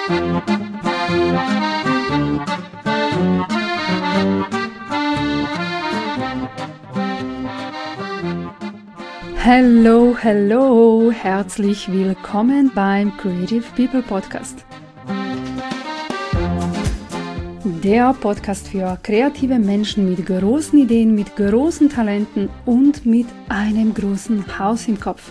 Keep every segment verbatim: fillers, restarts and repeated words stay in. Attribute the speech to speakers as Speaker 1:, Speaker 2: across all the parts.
Speaker 1: Hallo, hallo, herzlich willkommen beim Creative People Podcast. Der Podcast für kreative Menschen mit großen Ideen, mit großen Talenten und mit einem großen Haus im Kopf.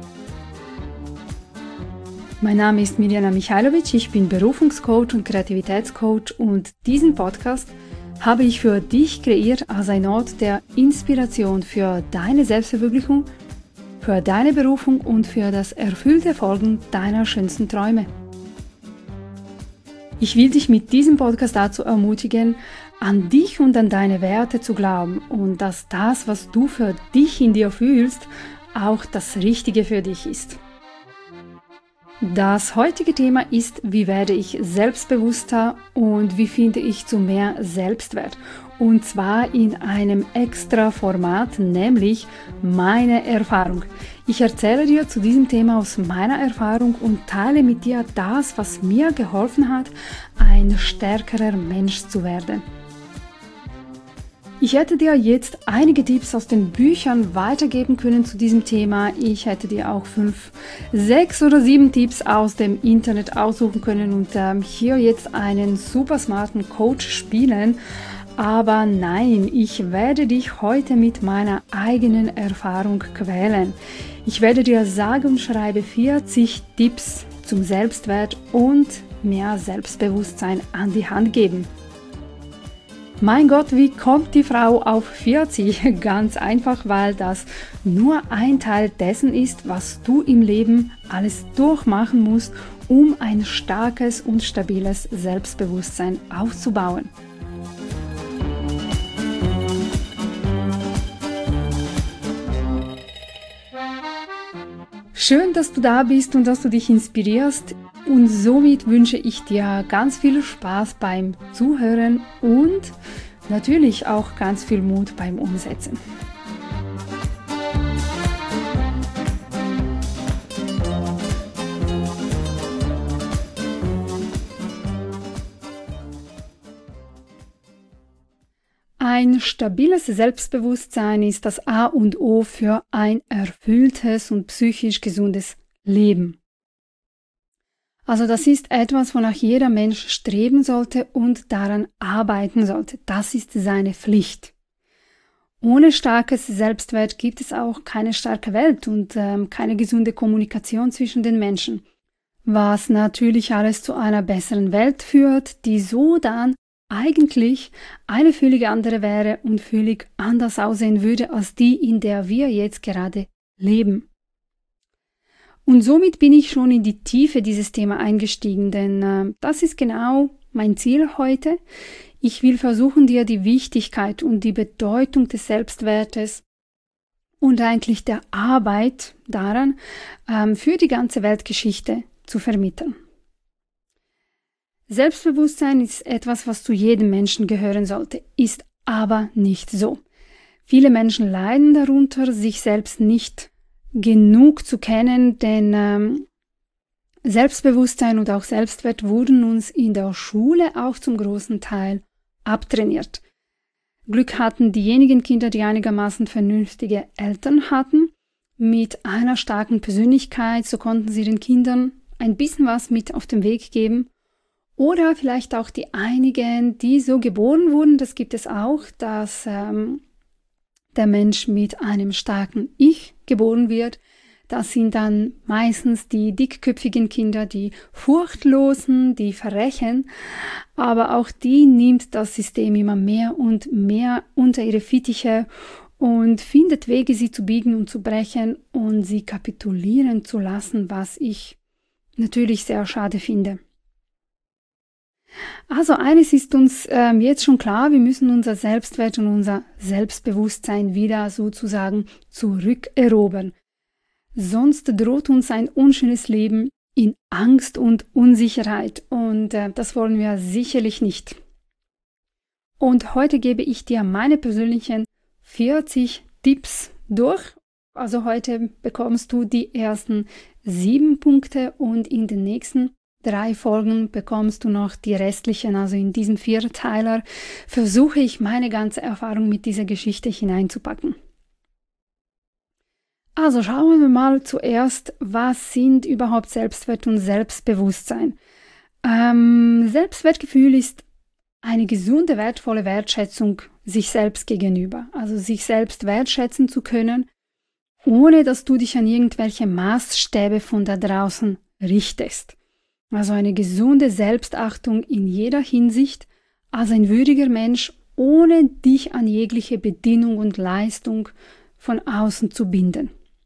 Speaker 1: Mein Name ist Mirjana Michailovic, ich bin Berufungscoach und Kreativitätscoach und diesen Podcast habe ich für dich kreiert als ein Ort der Inspiration für deine Selbstverwirklichung, für deine Berufung und für das erfüllte Folgen deiner schönsten Träume. Ich will dich mit diesem Podcast dazu ermutigen, an dich und an deine Werte zu glauben und dass das, was du für dich in dir fühlst, auch das Richtige für dich ist. Das heutige Thema ist, wie werde ich selbstbewusster und wie finde ich zu mehr Selbstwert? Und zwar in einem extra Format, nämlich meine Erfahrung. Ich erzähle dir zu diesem Thema aus meiner Erfahrung und teile mit dir das, was mir geholfen hat, ein stärkerer Mensch zu werden. Ich hätte dir jetzt einige Tipps aus den Büchern weitergeben können zu diesem Thema. Ich hätte dir auch fünf, sechs oder sieben Tipps aus dem Internet aussuchen können und ähm, hier jetzt einen super smarten Coach spielen. Aber nein, ich werde dich heute mit meiner eigenen Erfahrung quälen. Ich werde dir sage und schreibe vierzig Tipps zum Selbstwert und mehr Selbstbewusstsein an die Hand geben. Mein Gott, wie kommt die Frau auf vierzig? Ganz einfach, weil das nur ein Teil dessen ist, was du im Leben alles durchmachen musst, um ein starkes und stabiles Selbstbewusstsein aufzubauen. Schön, dass du da bist und dass du dich inspirierst und somit wünsche ich dir ganz viel Spaß beim Zuhören und natürlich auch ganz viel Mut beim Umsetzen. Ein stabiles Selbstbewusstsein ist das A und O für ein erfülltes und psychisch gesundes Leben. Also das ist etwas, wonach jeder Mensch streben sollte und daran arbeiten sollte. Das ist seine Pflicht. Ohne starkes Selbstwert gibt es auch keine starke Welt und ähm, keine gesunde Kommunikation zwischen den Menschen. Was natürlich alles zu einer besseren Welt führt, die so dann eigentlich eine völlig andere wäre und völlig anders aussehen würde als die, in der wir jetzt gerade leben. Und somit bin ich schon in die Tiefe dieses Thema eingestiegen, denn äh, das ist genau mein Ziel heute. Ich will versuchen, dir die Wichtigkeit und die Bedeutung des Selbstwertes und eigentlich der Arbeit daran ähm, für die ganze Weltgeschichte zu vermitteln. Selbstbewusstsein ist etwas, was zu jedem Menschen gehören sollte, ist aber nicht so. Viele Menschen leiden darunter, sich selbst nicht genug zu kennen, denn ähm, Selbstbewusstsein und auch Selbstwert wurden uns in der Schule auch zum großen Teil abtrainiert. Glück hatten diejenigen Kinder, die einigermaßen vernünftige Eltern hatten, mit einer starken Persönlichkeit, so konnten sie den Kindern ein bisschen was mit auf den Weg geben. Oder vielleicht auch die einigen, die so geboren wurden, das gibt es auch, dass ähm, der Mensch mit einem starken Ich geboren wird. Das sind dann meistens die dickköpfigen Kinder, die furchtlosen, die verrechen. Aber auch die nimmt das System immer mehr und mehr unter ihre Fittiche und findet Wege, sie zu biegen und zu brechen und sie kapitulieren zu lassen, was ich natürlich sehr schade finde. Also eines ist uns ähm, jetzt schon klar, wir müssen unser Selbstwert und unser Selbstbewusstsein wieder sozusagen zurückerobern. Sonst droht uns ein unschönes Leben in Angst und Unsicherheit und äh, das wollen wir sicherlich nicht. Und heute gebe ich dir meine persönlichen vierzig Tipps durch. Also heute bekommst du die ersten sieben Punkte und in den nächsten drei Folgen bekommst du noch die restlichen, also in diesem Vierteiler versuche ich meine ganze Erfahrung mit dieser Geschichte hineinzupacken. Also schauen wir mal zuerst, was sind überhaupt Selbstwert und Selbstbewusstsein. Ähm, Selbstwertgefühl ist eine gesunde, wertvolle Wertschätzung sich selbst gegenüber. Also sich selbst wertschätzen zu können, ohne dass du dich an irgendwelche Maßstäbe von da draußen richtest. Also eine gesunde Selbstachtung in jeder Hinsicht als ein würdiger Mensch, ohne dich an jegliche Bedingung und Leistung von außen zu binden.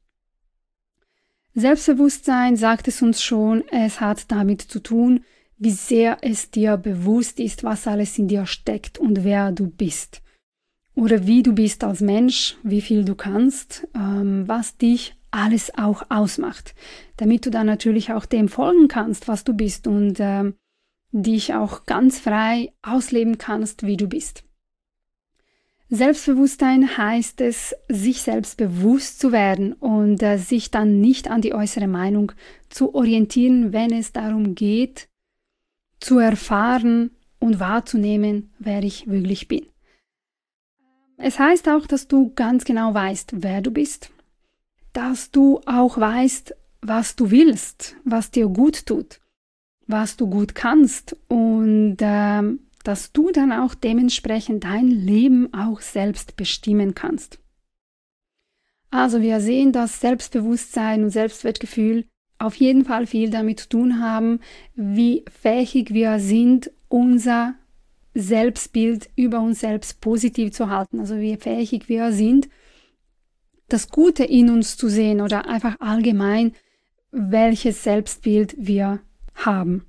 Speaker 1: Selbstbewusstsein, sagt es uns schon, es hat damit zu tun, wie sehr es dir bewusst ist, was alles in dir steckt und wer du bist. Oder wie du bist als Mensch, wie viel du kannst, ähm, was dich alles auch ausmacht, damit du dann natürlich auch dem folgen kannst, was du bist und ähm, dich auch ganz frei ausleben kannst, wie du bist. Selbstbewusstsein heißt es, sich selbst bewusst zu werden und äh, sich dann nicht an die äußere Meinung zu orientieren, wenn es darum geht, zu erfahren und wahrzunehmen, wer ich wirklich bin. Es heißt auch, dass du ganz genau weißt, wer du bist, dass du auch weißt, was du willst, was dir gut tut, was du gut kannst und ähm, dass du dann auch dementsprechend dein Leben auch selbst bestimmen kannst. Also wir sehen, dass Selbstbewusstsein und Selbstwertgefühl auf jeden Fall viel damit zu tun haben, wie fähig wir sind, unser Selbstbild über uns selbst positiv zu halten. Also wie fähig wir sind, das Gute in uns zu sehen oder einfach allgemein, welches Selbstbild wir haben.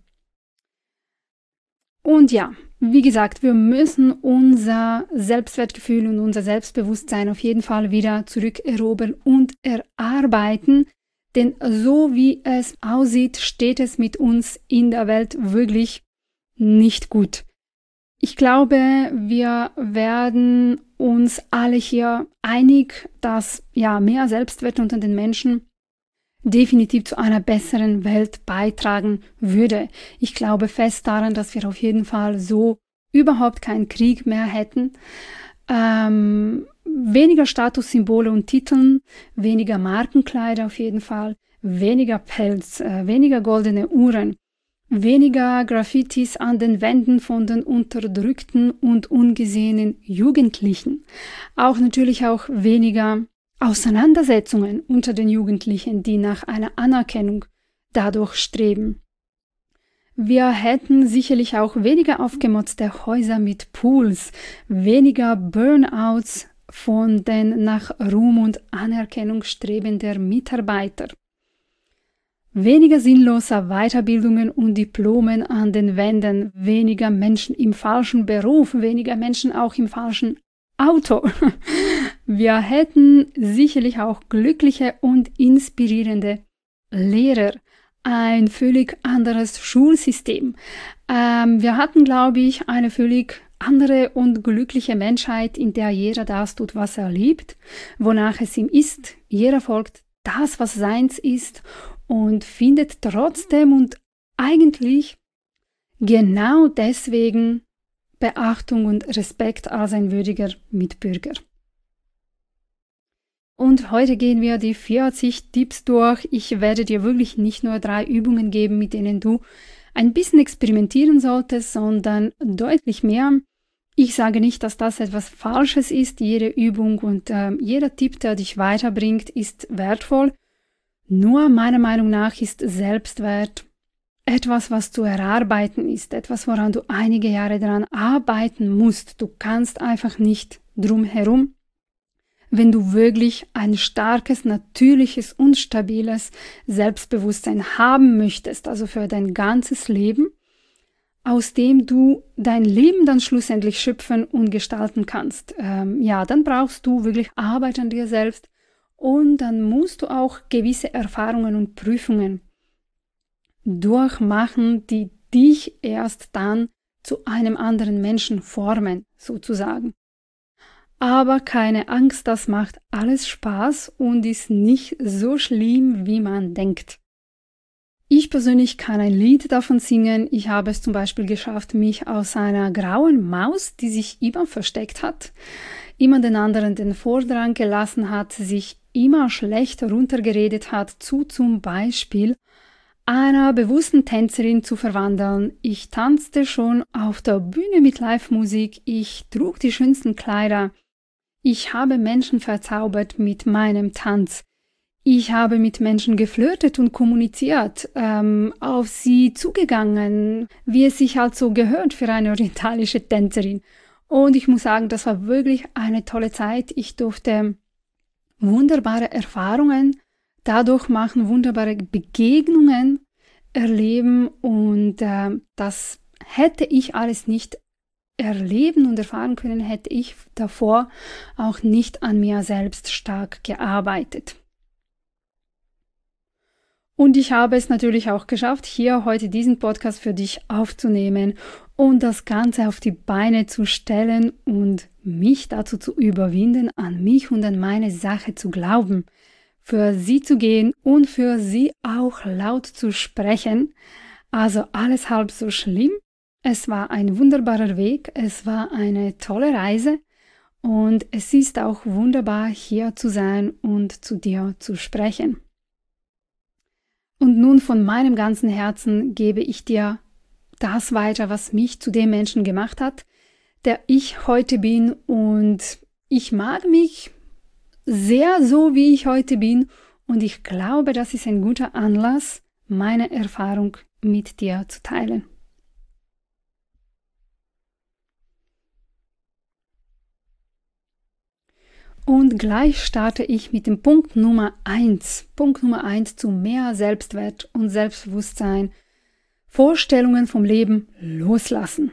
Speaker 1: Und ja, wie gesagt, wir müssen unser Selbstwertgefühl und unser Selbstbewusstsein auf jeden Fall wieder zurückerobern und erarbeiten, denn so wie es aussieht, steht es mit uns in der Welt wirklich nicht gut. Ich glaube, wir werden uns alle hier einig, dass ja mehr Selbstwert unter den Menschen definitiv zu einer besseren Welt beitragen würde. Ich glaube fest daran, dass wir auf jeden Fall so überhaupt keinen Krieg mehr hätten. Ähm, weniger Statussymbole und Titeln, weniger Markenkleider auf jeden Fall, weniger Pelz, äh, weniger goldene Uhren, weniger Graffitis an den Wänden von den unterdrückten und ungesehenen Jugendlichen. Auch natürlich auch weniger Auseinandersetzungen unter den Jugendlichen, die nach einer Anerkennung dadurch streben. Wir hätten sicherlich auch weniger aufgemotzte Häuser mit Pools, weniger Burnouts von den nach Ruhm und Anerkennung strebenden Mitarbeitern. Weniger sinnloser Weiterbildungen und Diplomen an den Wänden, weniger Menschen im falschen Beruf, weniger Menschen auch im falschen Auto. Wir hätten sicherlich auch glückliche und inspirierende Lehrer, ein völlig anderes Schulsystem. Ähm, wir hatten, glaube ich, eine völlig andere und glückliche Menschheit, in der jeder das tut, was er liebt, wonach es ihm ist. Jeder folgt das, was seins ist und findet trotzdem und eigentlich genau deswegen Beachtung und Respekt als ein würdiger Mitbürger. Und heute gehen wir die vierzig Tipps durch. Ich werde dir wirklich nicht nur drei Übungen geben, mit denen du ein bisschen experimentieren solltest, sondern deutlich mehr. Ich sage nicht, dass das etwas Falsches ist. Jede Übung und äh, jeder Tipp, der dich weiterbringt, ist wertvoll. Nur meiner Meinung nach ist Selbstwert etwas, was zu erarbeiten ist, etwas, woran du einige Jahre daran arbeiten musst. Du kannst einfach nicht drum herum, wenn du wirklich ein starkes, natürliches und stabiles Selbstbewusstsein haben möchtest, also für dein ganzes Leben, aus dem du dein Leben dann schlussendlich schöpfen und gestalten kannst. Ähm, ja, dann brauchst du wirklich Arbeit an dir selbst und dann musst du auch gewisse Erfahrungen und Prüfungen durchmachen, die dich erst dann zu einem anderen Menschen formen, sozusagen. Aber keine Angst, das macht alles Spaß und ist nicht so schlimm, wie man denkt. Ich persönlich kann ein Lied davon singen. Ich habe es zum Beispiel geschafft, mich aus einer grauen Maus, die sich immer versteckt hat, immer den anderen den Vordrang gelassen hat, sich immer schlecht runtergeredet hat, zu zum Beispiel einer bewussten Tänzerin zu verwandeln. Ich tanzte schon auf der Bühne mit Live-Musik, ich trug die schönsten Kleider, ich habe Menschen verzaubert mit meinem Tanz. Ich habe mit Menschen geflirtet und kommuniziert, ähm, auf sie zugegangen, wie es sich halt so gehört für eine orientalische Tänzerin. Und ich muss sagen, das war wirklich eine tolle Zeit. Ich durfte wunderbare Erfahrungen dadurch machen, wunderbare Begegnungen erleben und äh, das hätte ich alles nicht erleben und erfahren können, hätte ich davor auch nicht an mir selbst stark gearbeitet. Und ich habe es natürlich auch geschafft, hier heute diesen Podcast für dich aufzunehmen und das Ganze auf die Beine zu stellen und mich dazu zu überwinden, an mich und an meine Sache zu glauben, für sie zu gehen und für sie auch laut zu sprechen. Also alles halb so schlimm. Es war ein wunderbarer Weg, es war eine tolle Reise und es ist auch wunderbar, hier zu sein und zu dir zu sprechen. Und nun von meinem ganzen Herzen gebe ich dir das weiter, was mich zu dem Menschen gemacht hat, der ich heute bin. Und ich mag mich sehr so, wie ich heute bin. Und ich glaube, das ist ein guter Anlass, meine Erfahrung mit dir zu teilen. Und gleich starte ich mit dem Punkt Nummer eins. Punkt Nummer eins zu mehr Selbstwert und Selbstbewusstsein. Vorstellungen vom Leben loslassen.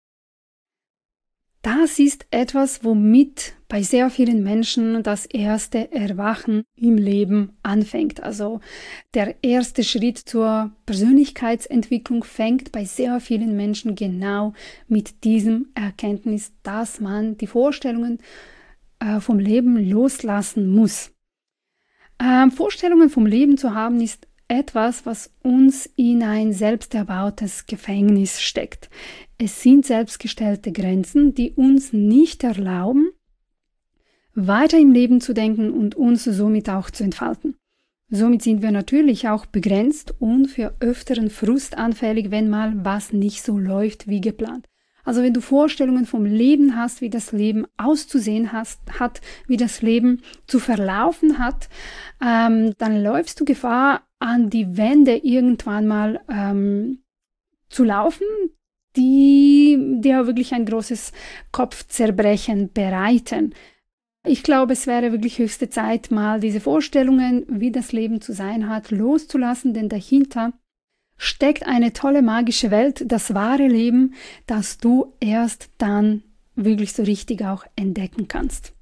Speaker 1: Das ist etwas, womit bei sehr vielen Menschen das erste Erwachen im Leben anfängt. Also der erste Schritt zur Persönlichkeitsentwicklung fängt bei sehr vielen Menschen genau mit diesem Erkenntnis, dass man die Vorstellungen vom Leben loslassen muss. Ähm, Vorstellungen vom Leben zu haben, ist etwas, was uns in ein selbst erbautes Gefängnis steckt. Es sind selbstgestellte Grenzen, die uns nicht erlauben, weiter im Leben zu denken und uns somit auch zu entfalten. Somit sind wir natürlich auch begrenzt und für öfteren Frust anfällig, wenn mal was nicht so läuft wie geplant. Also wenn du Vorstellungen vom Leben hast, wie das Leben auszusehen hast, hat, wie das Leben zu verlaufen hat, ähm, dann läufst du Gefahr, an die Wände irgendwann mal ähm, zu laufen, die dir wirklich ein großes Kopfzerbrechen bereiten. Ich glaube, es wäre wirklich höchste Zeit, mal diese Vorstellungen, wie das Leben zu sein hat, loszulassen, denn dahinter steckt eine tolle magische Welt, das wahre Leben, das du erst dann wirklich so richtig auch entdecken kannst.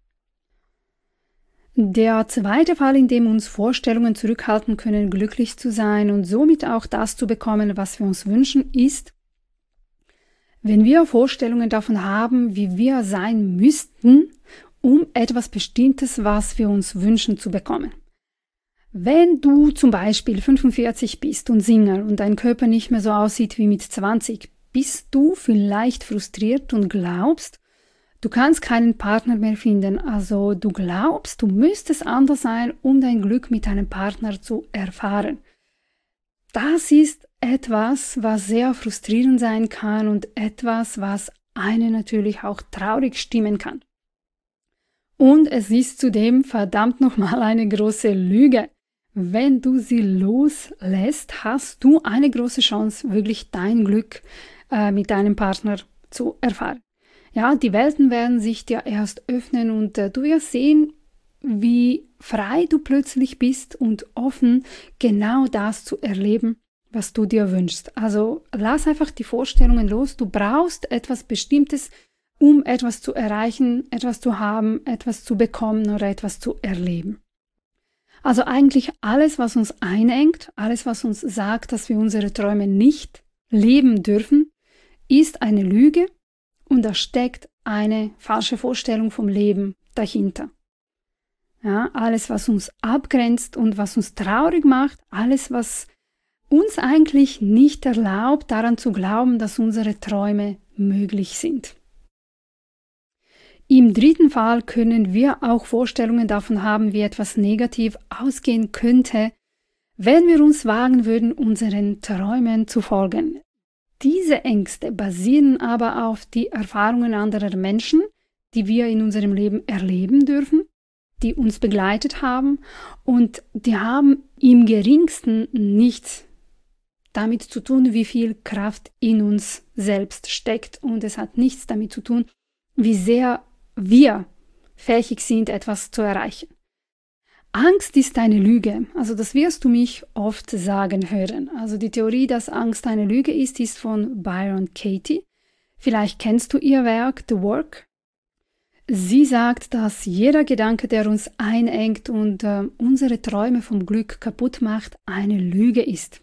Speaker 1: Der zweite Fall, in dem uns Vorstellungen zurückhalten können, glücklich zu sein und somit auch das zu bekommen, was wir uns wünschen, ist, wenn wir Vorstellungen davon haben, wie wir sein müssten, um etwas Bestimmtes, was wir uns wünschen, zu bekommen. Wenn du zum Beispiel fünfundvierzig bist und Single und dein Körper nicht mehr so aussieht wie mit zwanzig, bist du vielleicht frustriert und glaubst, du kannst keinen Partner mehr finden. Also du glaubst, du müsstest anders sein, um dein Glück mit deinem Partner zu erfahren. Das ist etwas, was sehr frustrierend sein kann und etwas, was einen natürlich auch traurig stimmen kann. Und es ist zudem verdammt nochmal eine große Lüge. Wenn du sie loslässt, hast du eine große Chance, wirklich dein Glück äh, mit deinem Partner zu erfahren. Ja, die Welten werden sich dir erst öffnen und äh, du wirst sehen, wie frei du plötzlich bist und offen, genau das zu erleben, was du dir wünschst. Also lass einfach die Vorstellungen los. Du brauchst etwas Bestimmtes, um etwas zu erreichen, etwas zu haben, etwas zu bekommen oder etwas zu erleben. Also eigentlich alles, was uns einengt, alles, was uns sagt, dass wir unsere Träume nicht leben dürfen, ist eine Lüge und da steckt eine falsche Vorstellung vom Leben dahinter. Ja, alles, was uns abgrenzt und was uns traurig macht, alles, was uns eigentlich nicht erlaubt, daran zu glauben, dass unsere Träume möglich sind. Im dritten Fall können wir auch Vorstellungen davon haben, wie etwas negativ ausgehen könnte, wenn wir uns wagen würden, unseren Träumen zu folgen. Diese Ängste basieren aber auf die Erfahrungen anderer Menschen, die wir in unserem Leben erleben dürfen, die uns begleitet haben, und die haben im geringsten nichts damit zu tun, wie viel Kraft in uns selbst steckt, und es hat nichts damit zu tun, wie sehr wir fähig sind, etwas zu erreichen. Angst ist eine Lüge, also das wirst du mich oft sagen hören. Also die Theorie, dass Angst eine Lüge ist, ist von Byron Katie. Vielleicht kennst du ihr Werk The Work. Sie sagt, dass jeder Gedanke, der uns einengt und äh, unsere Träume vom Glück kaputt macht, eine Lüge ist.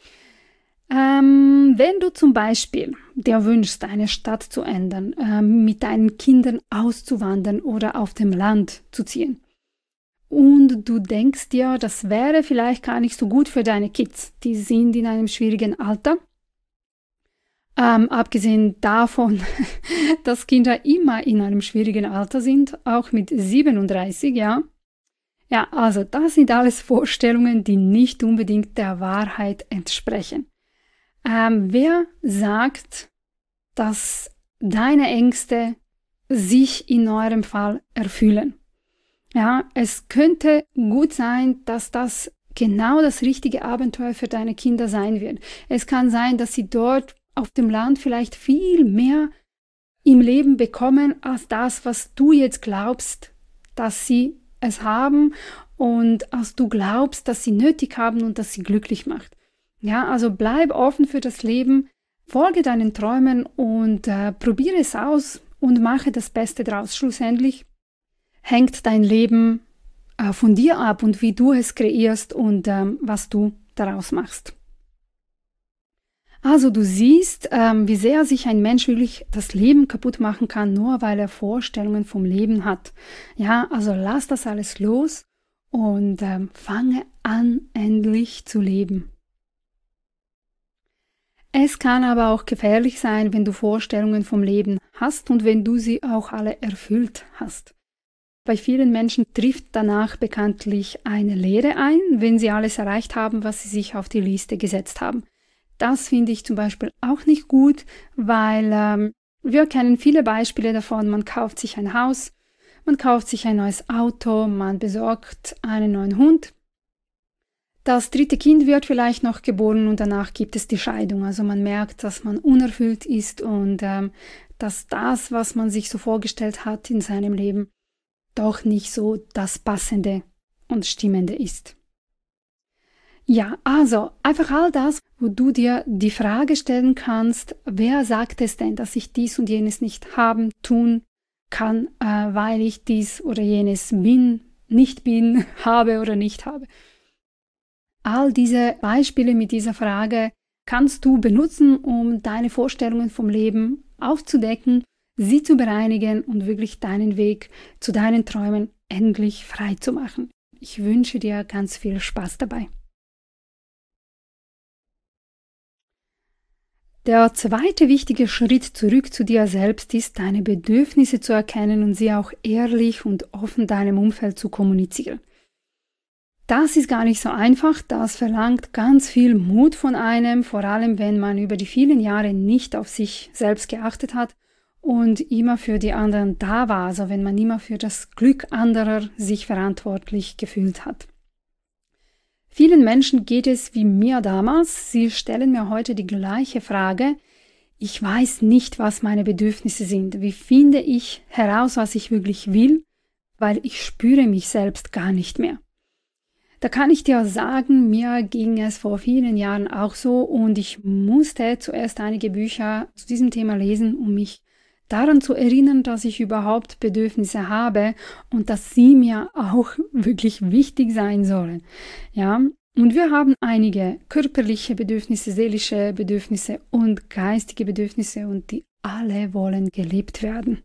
Speaker 1: Ähm, wenn du zum Beispiel dir wünschst, eine Stadt zu ändern, äh, mit deinen Kindern auszuwandern oder auf dem Land zu ziehen, und du denkst dir, das wäre vielleicht gar nicht so gut für deine Kids, die sind in einem schwierigen Alter, ähm, abgesehen davon, dass Kinder immer in einem schwierigen Alter sind, auch mit siebenunddreißig, ja. Ja, also das sind alles Vorstellungen, die nicht unbedingt der Wahrheit entsprechen. Ähm, wer sagt, dass deine Ängste sich in eurem Fall erfüllen? Ja, es könnte gut sein, dass das genau das richtige Abenteuer für deine Kinder sein wird. Es kann sein, dass sie dort auf dem Land vielleicht viel mehr im Leben bekommen, als das, was du jetzt glaubst, dass sie es haben und als du glaubst, dass sie nötig haben und dass sie glücklich macht. Ja, also bleib offen für das Leben, folge deinen Träumen und äh, probiere es aus und mache das Beste draus. Schlussendlich hängt dein Leben äh, von dir ab und wie du es kreierst und ähm, was du daraus machst. Also du siehst, ähm, wie sehr sich ein Mensch wirklich das Leben kaputt machen kann, nur weil er Vorstellungen vom Leben hat. Ja, also lass das alles los und ähm, fange an, endlich zu leben. Es kann aber auch gefährlich sein, wenn du Vorstellungen vom Leben hast und wenn du sie auch alle erfüllt hast. Bei vielen Menschen trifft danach bekanntlich eine Leere ein, wenn sie alles erreicht haben, was sie sich auf die Liste gesetzt haben. Das finde ich zum Beispiel auch nicht gut, weil ähm, wir kennen viele Beispiele davon. Man kauft sich ein Haus, man kauft sich ein neues Auto, man besorgt einen neuen Hund. Das dritte Kind wird vielleicht noch geboren und danach gibt es die Scheidung. Also man merkt, dass man unerfüllt ist und ähm, dass das, was man sich so vorgestellt hat in seinem Leben, doch nicht so das Passende und Stimmende ist. Ja, also einfach all das, wo du dir die Frage stellen kannst, wer sagt es denn, dass ich dies und jenes nicht haben, tun kann, äh, weil ich dies oder jenes bin, nicht bin, habe oder nicht habe. All diese Beispiele mit dieser Frage kannst du benutzen, um deine Vorstellungen vom Leben aufzudecken, sie zu bereinigen und wirklich deinen Weg zu deinen Träumen endlich frei zu machen. Ich wünsche dir ganz viel Spaß dabei. Der zweite wichtige Schritt zurück zu dir selbst ist, deine Bedürfnisse zu erkennen und sie auch ehrlich und offen deinem Umfeld zu kommunizieren. Das ist gar nicht so einfach, das verlangt ganz viel Mut von einem, vor allem wenn man über die vielen Jahre nicht auf sich selbst geachtet hat und immer für die anderen da war, also wenn man immer für das Glück anderer sich verantwortlich gefühlt hat. Vielen Menschen geht es wie mir damals, sie stellen mir heute die gleiche Frage: Ich weiß nicht, was meine Bedürfnisse sind, wie finde ich heraus, was ich wirklich will, weil ich spüre mich selbst gar nicht mehr. Da kann ich dir sagen, mir ging es vor vielen Jahren auch so und ich musste zuerst einige Bücher zu diesem Thema lesen, um mich daran zu erinnern, dass ich überhaupt Bedürfnisse habe und dass sie mir auch wirklich wichtig sein sollen. Ja, und wir haben einige körperliche Bedürfnisse, seelische Bedürfnisse und geistige Bedürfnisse und die alle wollen gelebt werden.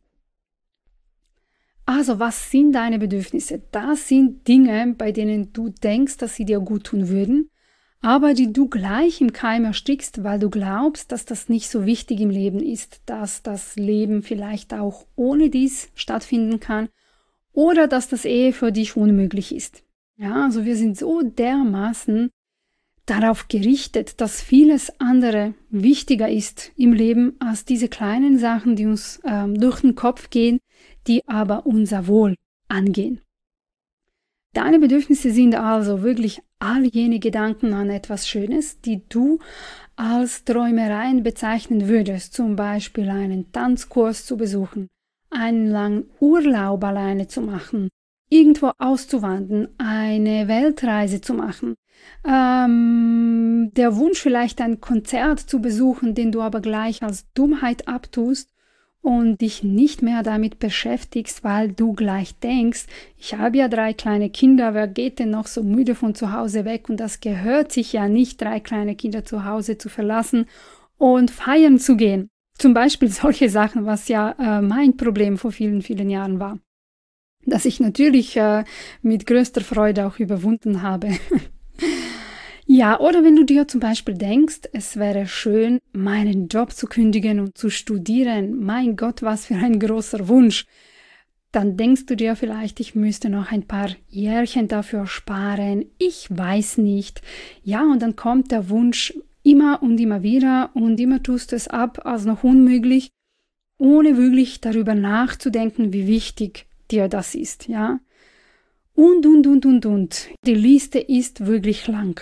Speaker 1: Also, was sind deine Bedürfnisse? Das sind Dinge, bei denen du denkst, dass sie dir gut tun würden, aber die du gleich im Keim erstickst, weil du glaubst, dass das nicht so wichtig im Leben ist, dass das Leben vielleicht auch ohne dies stattfinden kann oder dass das eh für dich unmöglich ist. Ja, also wir sind so dermaßen darauf gerichtet, dass vieles andere wichtiger ist im Leben als diese kleinen Sachen, die uns ähm, durch den Kopf gehen, die aber unser Wohl angehen. Deine Bedürfnisse sind also wirklich all jene Gedanken an etwas Schönes, die du als Träumereien bezeichnen würdest, zum Beispiel einen Tanzkurs zu besuchen, einen langen Urlaub alleine zu machen, irgendwo auszuwandern, eine Weltreise zu machen, ähm, der Wunsch vielleicht ein Konzert zu besuchen, den du aber gleich als Dummheit abtust und dich nicht mehr damit beschäftigst, weil du gleich denkst, ich habe ja drei kleine Kinder, wer geht denn noch so müde von zu Hause weg? Und das gehört sich ja nicht, drei kleine Kinder zu Hause zu verlassen und feiern zu gehen. Zum Beispiel solche Sachen, was ja äh, mein Problem vor vielen, vielen Jahren war, das ich natürlich äh, mit größter Freude auch überwunden habe. Ja, oder wenn du dir zum Beispiel denkst, es wäre schön, meinen Job zu kündigen und zu studieren. Mein Gott, was für ein großer Wunsch. Dann denkst du dir vielleicht, ich müsste noch ein paar Jährchen dafür sparen. Ich weiß nicht. Ja, und dann kommt der Wunsch immer und immer wieder und immer tust du es ab als noch unmöglich, ohne wirklich darüber nachzudenken, wie wichtig dir das ist, ja. Und, und, und, und, und. Die Liste ist wirklich lang.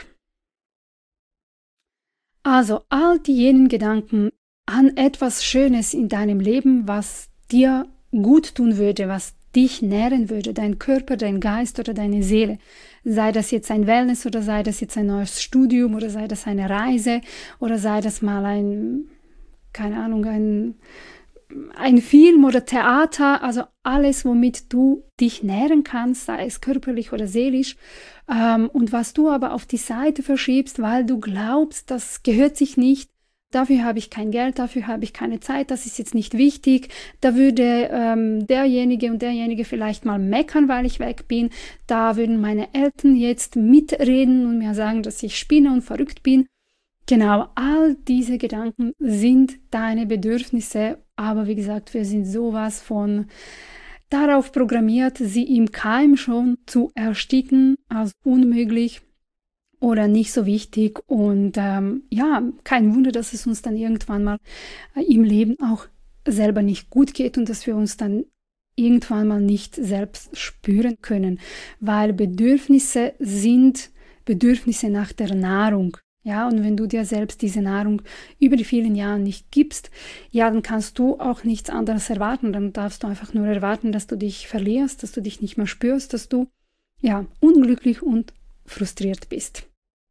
Speaker 1: Also all die jenen Gedanken an etwas Schönes in deinem Leben, was dir gut tun würde, was dich nähren würde, dein Körper, dein Geist oder deine Seele. Sei das jetzt ein Wellness oder sei das jetzt ein neues Studium oder sei das eine Reise oder sei das mal ein, keine Ahnung, ein, ein Film oder Theater, also alles, womit du dich nähren kannst, sei es körperlich oder seelisch, ähm, und was du aber auf die Seite verschiebst, weil du glaubst, das gehört sich nicht, dafür habe ich kein Geld, dafür habe ich keine Zeit, das ist jetzt nicht wichtig, da würde ähm, derjenige und derjenige vielleicht mal meckern, weil ich weg bin, da würden meine Eltern jetzt mitreden und mir sagen, dass ich spinne und verrückt bin. Genau, all diese Gedanken sind deine Bedürfnisse, aber wie gesagt, wir sind sowas von darauf programmiert, sie im Keim schon zu ersticken, als unmöglich oder nicht so wichtig. Und ähm, ja, kein Wunder, dass es uns dann irgendwann mal äh, im Leben auch selber nicht gut geht und dass wir uns dann irgendwann mal nicht selbst spüren können, weil Bedürfnisse sind Bedürfnisse nach der Nahrung. Ja, und wenn du dir selbst diese Nahrung über die vielen Jahre nicht gibst, ja, dann kannst du auch nichts anderes erwarten. Dann darfst du einfach nur erwarten, dass du dich verlierst, dass du dich nicht mehr spürst, dass du, ja, unglücklich und frustriert bist.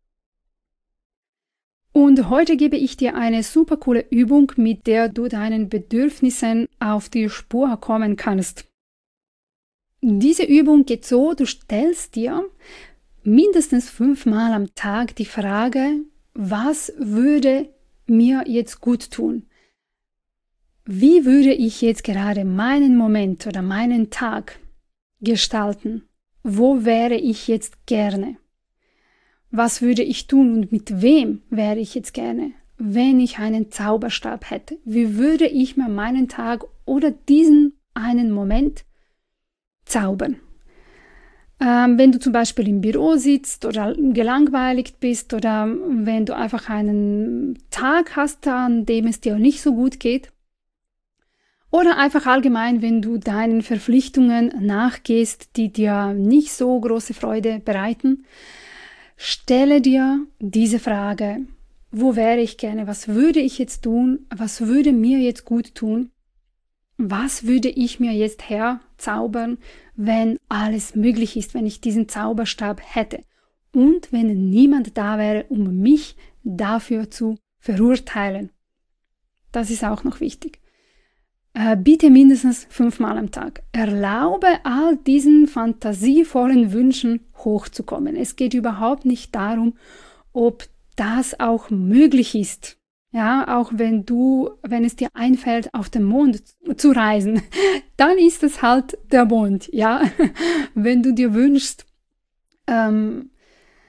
Speaker 1: Und heute gebe ich dir eine super coole Übung, mit der du deinen Bedürfnissen auf die Spur kommen kannst. Diese Übung geht so, du stellst dir mindestens fünfmal am Tag die Frage, was würde mir jetzt gut tun? Wie würde ich jetzt gerade meinen Moment oder meinen Tag gestalten? Wo wäre ich jetzt gerne? Was würde ich tun und mit wem wäre ich jetzt gerne, wenn ich einen Zauberstab hätte? Wie würde ich mir meinen Tag oder diesen einen Moment zaubern? Ähm, wenn du zum Beispiel im Büro sitzt oder gelangweiligt bist oder wenn du einfach einen Tag hast, an dem es dir nicht so gut geht oder einfach allgemein, wenn du deinen Verpflichtungen nachgehst, die dir nicht so große Freude bereiten, stelle dir diese Frage, wo wäre ich gerne, was würde ich jetzt tun, was würde mir jetzt gut tun? Was würde ich mir jetzt herzaubern, wenn alles möglich ist, wenn ich diesen Zauberstab hätte und wenn niemand da wäre, um mich dafür zu verurteilen? Das ist auch noch wichtig. Äh, bitte mindestens fünfmal am Tag. Erlaube all diesen fantasievollen Wünschen hochzukommen. Es geht überhaupt nicht darum, ob das auch möglich ist. Ja, auch wenn du, wenn es dir einfällt, auf den Mond zu reisen, dann ist es halt der Mond, ja. Wenn du dir wünschst, ähm,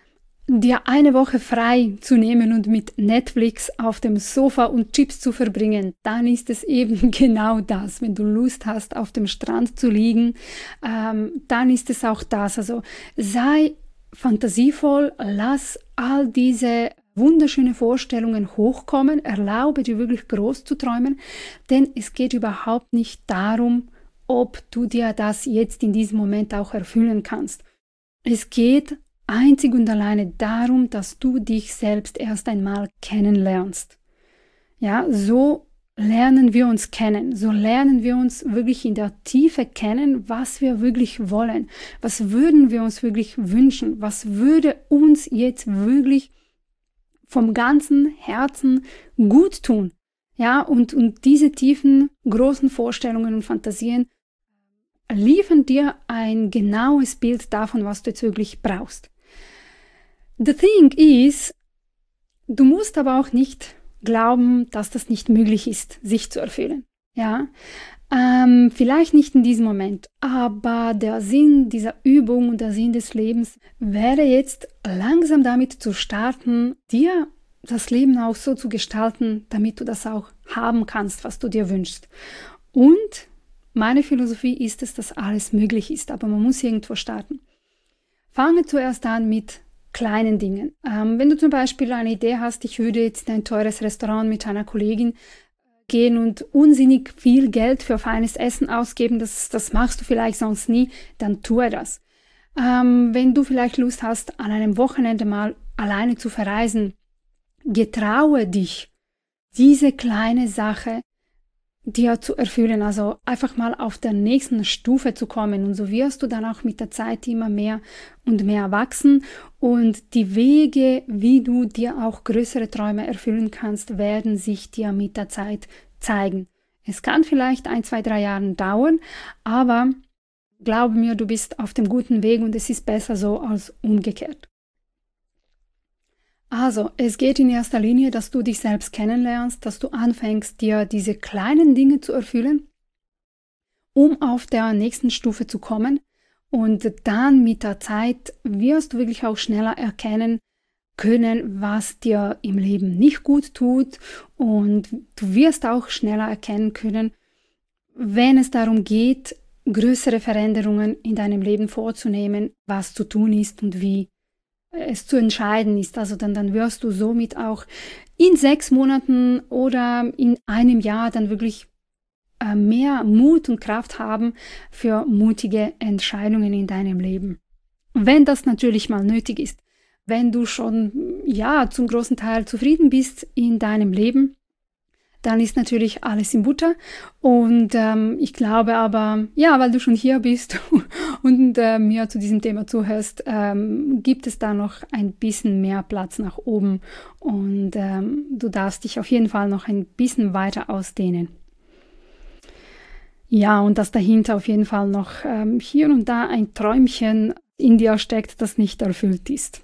Speaker 1: dir eine Woche frei zu nehmen und mit Netflix auf dem Sofa und Chips zu verbringen, dann ist es eben genau das. Wenn du Lust hast, auf dem Strand zu liegen, ähm, dann ist es auch das. Also sei fantasievoll, lass all diese wunderschöne Vorstellungen hochkommen, erlaube dir wirklich groß zu träumen, denn es geht überhaupt nicht darum, ob du dir das jetzt in diesem Moment auch erfüllen kannst. Es geht einzig und alleine darum, dass du dich selbst erst einmal kennenlernst. Ja, so lernen wir uns kennen, so lernen wir uns wirklich in der Tiefe kennen, was wir wirklich wollen, was würden wir uns wirklich wünschen, was würde uns jetzt wirklich vom ganzen Herzen gut tun. Ja, und, und diese tiefen, großen Vorstellungen und Fantasien liefern dir ein genaues Bild davon, was du jetzt wirklich brauchst. The thing is, du musst aber auch nicht glauben, dass das nicht möglich ist, sich zu erfüllen. Ja, ähm, vielleicht nicht in diesem Moment, aber der Sinn dieser Übung und der Sinn des Lebens wäre jetzt langsam damit zu starten, dir das Leben auch so zu gestalten, damit du das auch haben kannst, was du dir wünschst. Und meine Philosophie ist es, dass alles möglich ist, aber man muss irgendwo starten. Fange zuerst an mit kleinen Dingen. Ähm, wenn du zum Beispiel eine Idee hast, ich würde jetzt in ein teures Restaurant mit einer Kollegin gehen und unsinnig viel Geld für feines Essen ausgeben, das, das machst du vielleicht sonst nie, dann tue das. Ähm, wenn du vielleicht Lust hast, an einem Wochenende mal alleine zu verreisen, getraue dich, diese kleine Sache dir zu erfüllen, also einfach mal auf der nächsten Stufe zu kommen, und so wirst du dann auch mit der Zeit immer mehr und mehr wachsen und die Wege, wie du dir auch größere Träume erfüllen kannst, werden sich dir mit der Zeit zeigen. Es kann vielleicht ein, zwei, drei Jahre dauern, aber glaube mir, du bist auf dem guten Weg und es ist besser so als umgekehrt. Also, es geht in erster Linie, dass du dich selbst kennenlernst, dass du anfängst, dir diese kleinen Dinge zu erfüllen, um auf der nächsten Stufe zu kommen. Und dann mit der Zeit wirst du wirklich auch schneller erkennen können, was dir im Leben nicht gut tut. Und du wirst auch schneller erkennen können, wenn es darum geht, größere Veränderungen in deinem Leben vorzunehmen, was zu tun ist und wie es zu entscheiden ist. Also dann, dann wirst du somit auch in sechs Monaten oder in einem Jahr dann wirklich äh, mehr Mut und Kraft haben für mutige Entscheidungen in deinem Leben. Wenn das natürlich mal nötig ist. Wenn du schon ja zum großen Teil zufrieden bist in deinem Leben, dann ist natürlich alles in Butter. Und ähm, ich glaube aber, ja, weil du schon hier bist und äh, mir zu diesem Thema zuhörst, ähm, gibt es da noch ein bisschen mehr Platz nach oben. Und ähm, du darfst dich auf jeden Fall noch ein bisschen weiter ausdehnen. Ja, und dass dahinter auf jeden Fall noch ähm, hier und da ein Träumchen in dir steckt, das nicht erfüllt ist.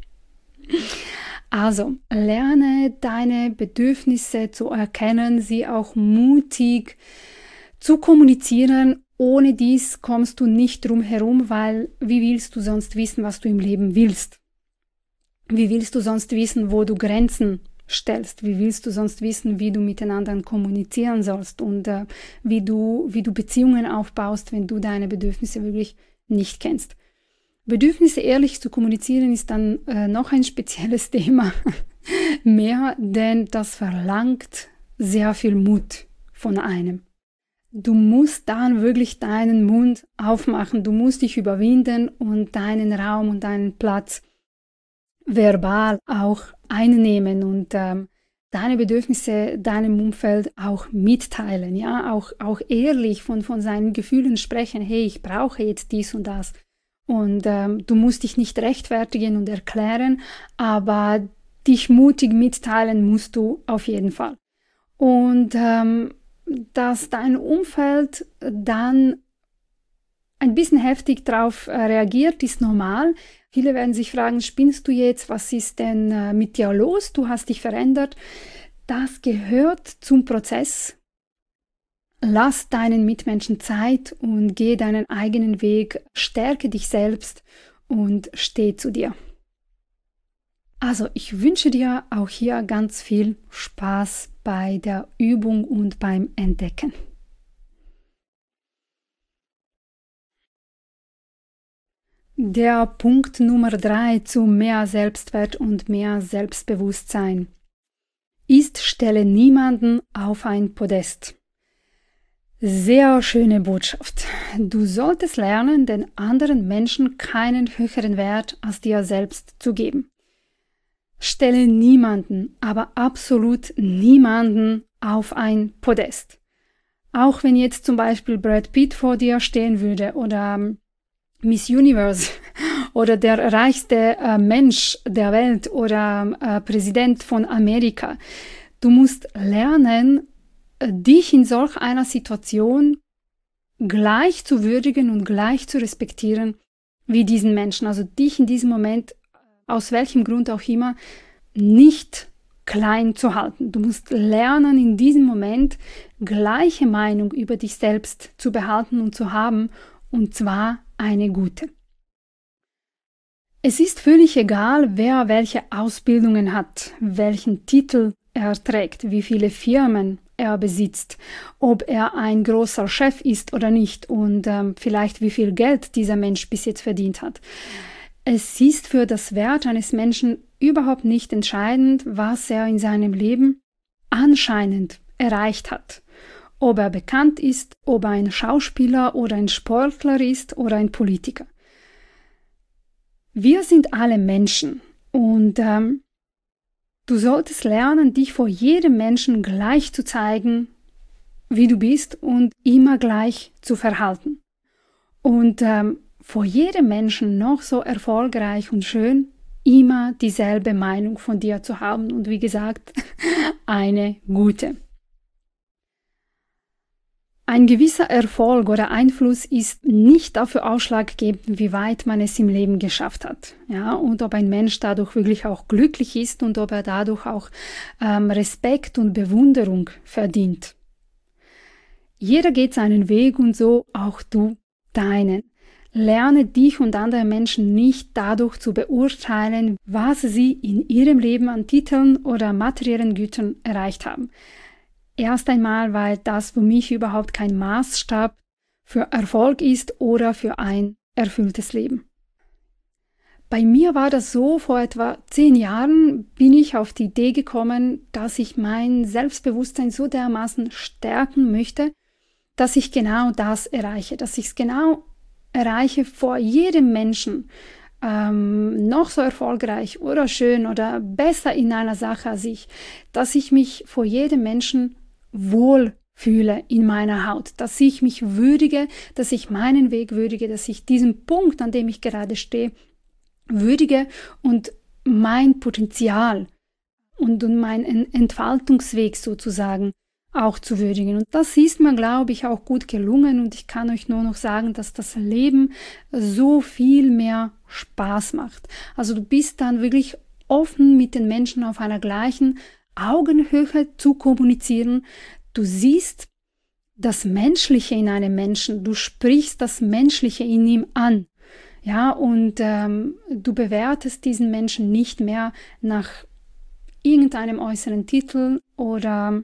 Speaker 1: Also, lerne deine Bedürfnisse zu erkennen, sie auch mutig zu kommunizieren. Ohne dies kommst du nicht drum herum, weil wie willst du sonst wissen, was du im Leben willst? Wie willst du sonst wissen, wo du Grenzen stellst? Wie willst du sonst wissen, wie du miteinander kommunizieren sollst und äh, wie du, wie du Beziehungen aufbaust, wenn du deine Bedürfnisse wirklich nicht kennst? Bedürfnisse ehrlich zu kommunizieren ist dann äh, noch ein spezielles Thema mehr, denn das verlangt sehr viel Mut von einem. Du musst dann wirklich deinen Mund aufmachen, du musst dich überwinden und deinen Raum und deinen Platz verbal auch einnehmen und ähm, deine Bedürfnisse deinem Umfeld auch mitteilen, ja, auch, auch ehrlich von, von seinen Gefühlen sprechen, hey, ich brauche jetzt dies und das. Und ähm, du musst dich nicht rechtfertigen und erklären, aber dich mutig mitteilen musst du auf jeden Fall. Und ähm, dass dein Umfeld dann ein bisschen heftig darauf äh, reagiert, ist normal. Viele werden sich fragen, spinnst du jetzt? Was ist denn äh, mit dir los? Du hast dich verändert. Das gehört zum Prozess. Lass deinen Mitmenschen Zeit und geh deinen eigenen Weg, stärke dich selbst und steh zu dir. Also, ich wünsche dir auch hier ganz viel Spaß bei der Übung und beim Entdecken. Der Punkt Nummer drei zu mehr Selbstwert und mehr Selbstbewusstsein ist: Stelle niemanden auf ein Podest. Sehr schöne Botschaft. Du solltest lernen, den anderen Menschen keinen höheren Wert als dir selbst zu geben. Stelle niemanden, aber absolut niemanden auf ein Podest. Auch wenn jetzt zum Beispiel Brad Pitt vor dir stehen würde oder Miss Universe oder der reichste äh, Mensch der Welt oder äh, Präsident von Amerika. Du musst lernen, dich in solch einer Situation gleich zu würdigen und gleich zu respektieren wie diesen Menschen. Also dich in diesem Moment, aus welchem Grund auch immer, nicht klein zu halten. Du musst lernen, in diesem Moment gleiche Meinung über dich selbst zu behalten und zu haben, und zwar eine gute. Es ist völlig egal, wer welche Ausbildungen hat, welchen Titel er trägt, wie viele Firmen er besitzt, ob er ein großer Chef ist oder nicht und ähm, vielleicht wie viel Geld dieser Mensch bis jetzt verdient hat. Es ist für das Wert eines Menschen überhaupt nicht entscheidend, was er in seinem Leben anscheinend erreicht hat. Ob er bekannt ist, ob er ein Schauspieler oder ein Sportler ist oder ein Politiker. Wir sind alle Menschen und ähm, du solltest lernen, dich vor jedem Menschen gleich zu zeigen, wie du bist und immer gleich zu verhalten. Und ähm, vor jedem Menschen noch so erfolgreich und schön, immer dieselbe Meinung von dir zu haben und wie gesagt, eine gute. Ein gewisser Erfolg oder Einfluss ist nicht dafür ausschlaggebend, wie weit man es im Leben geschafft hat. Ja, und ob ein Mensch dadurch wirklich auch glücklich ist und ob er dadurch auch ähm, Respekt und Bewunderung verdient. Jeder geht seinen Weg und so auch du deinen. Lerne dich und andere Menschen nicht dadurch zu beurteilen, was sie in ihrem Leben an Titeln oder materiellen Gütern erreicht haben. Erst einmal, weil das für mich überhaupt kein Maßstab für Erfolg ist oder für ein erfülltes Leben. Bei mir war das so, vor etwa zehn Jahren bin ich auf die Idee gekommen, dass ich mein Selbstbewusstsein so dermaßen stärken möchte, dass ich genau das erreiche, dass ich es genau erreiche, vor jedem Menschen, ähm, noch so erfolgreich oder schön oder besser in einer Sache als ich, dass ich mich vor jedem Menschen wohl fühle in meiner Haut, dass ich mich würdige, dass ich meinen Weg würdige, dass ich diesen Punkt, an dem ich gerade stehe, würdige und mein Potenzial und, und meinen Entfaltungsweg sozusagen auch zu würdigen. Und das ist mir, glaube ich, auch gut gelungen und ich kann euch nur noch sagen, dass das Leben so viel mehr Spaß macht. Also du bist dann wirklich offen mit den Menschen auf einer gleichen Augenhöhe zu kommunizieren. Du siehst das Menschliche in einem Menschen, du sprichst das Menschliche in ihm an. Ja, und ähm, du bewertest diesen Menschen nicht mehr nach irgendeinem äußeren Titel oder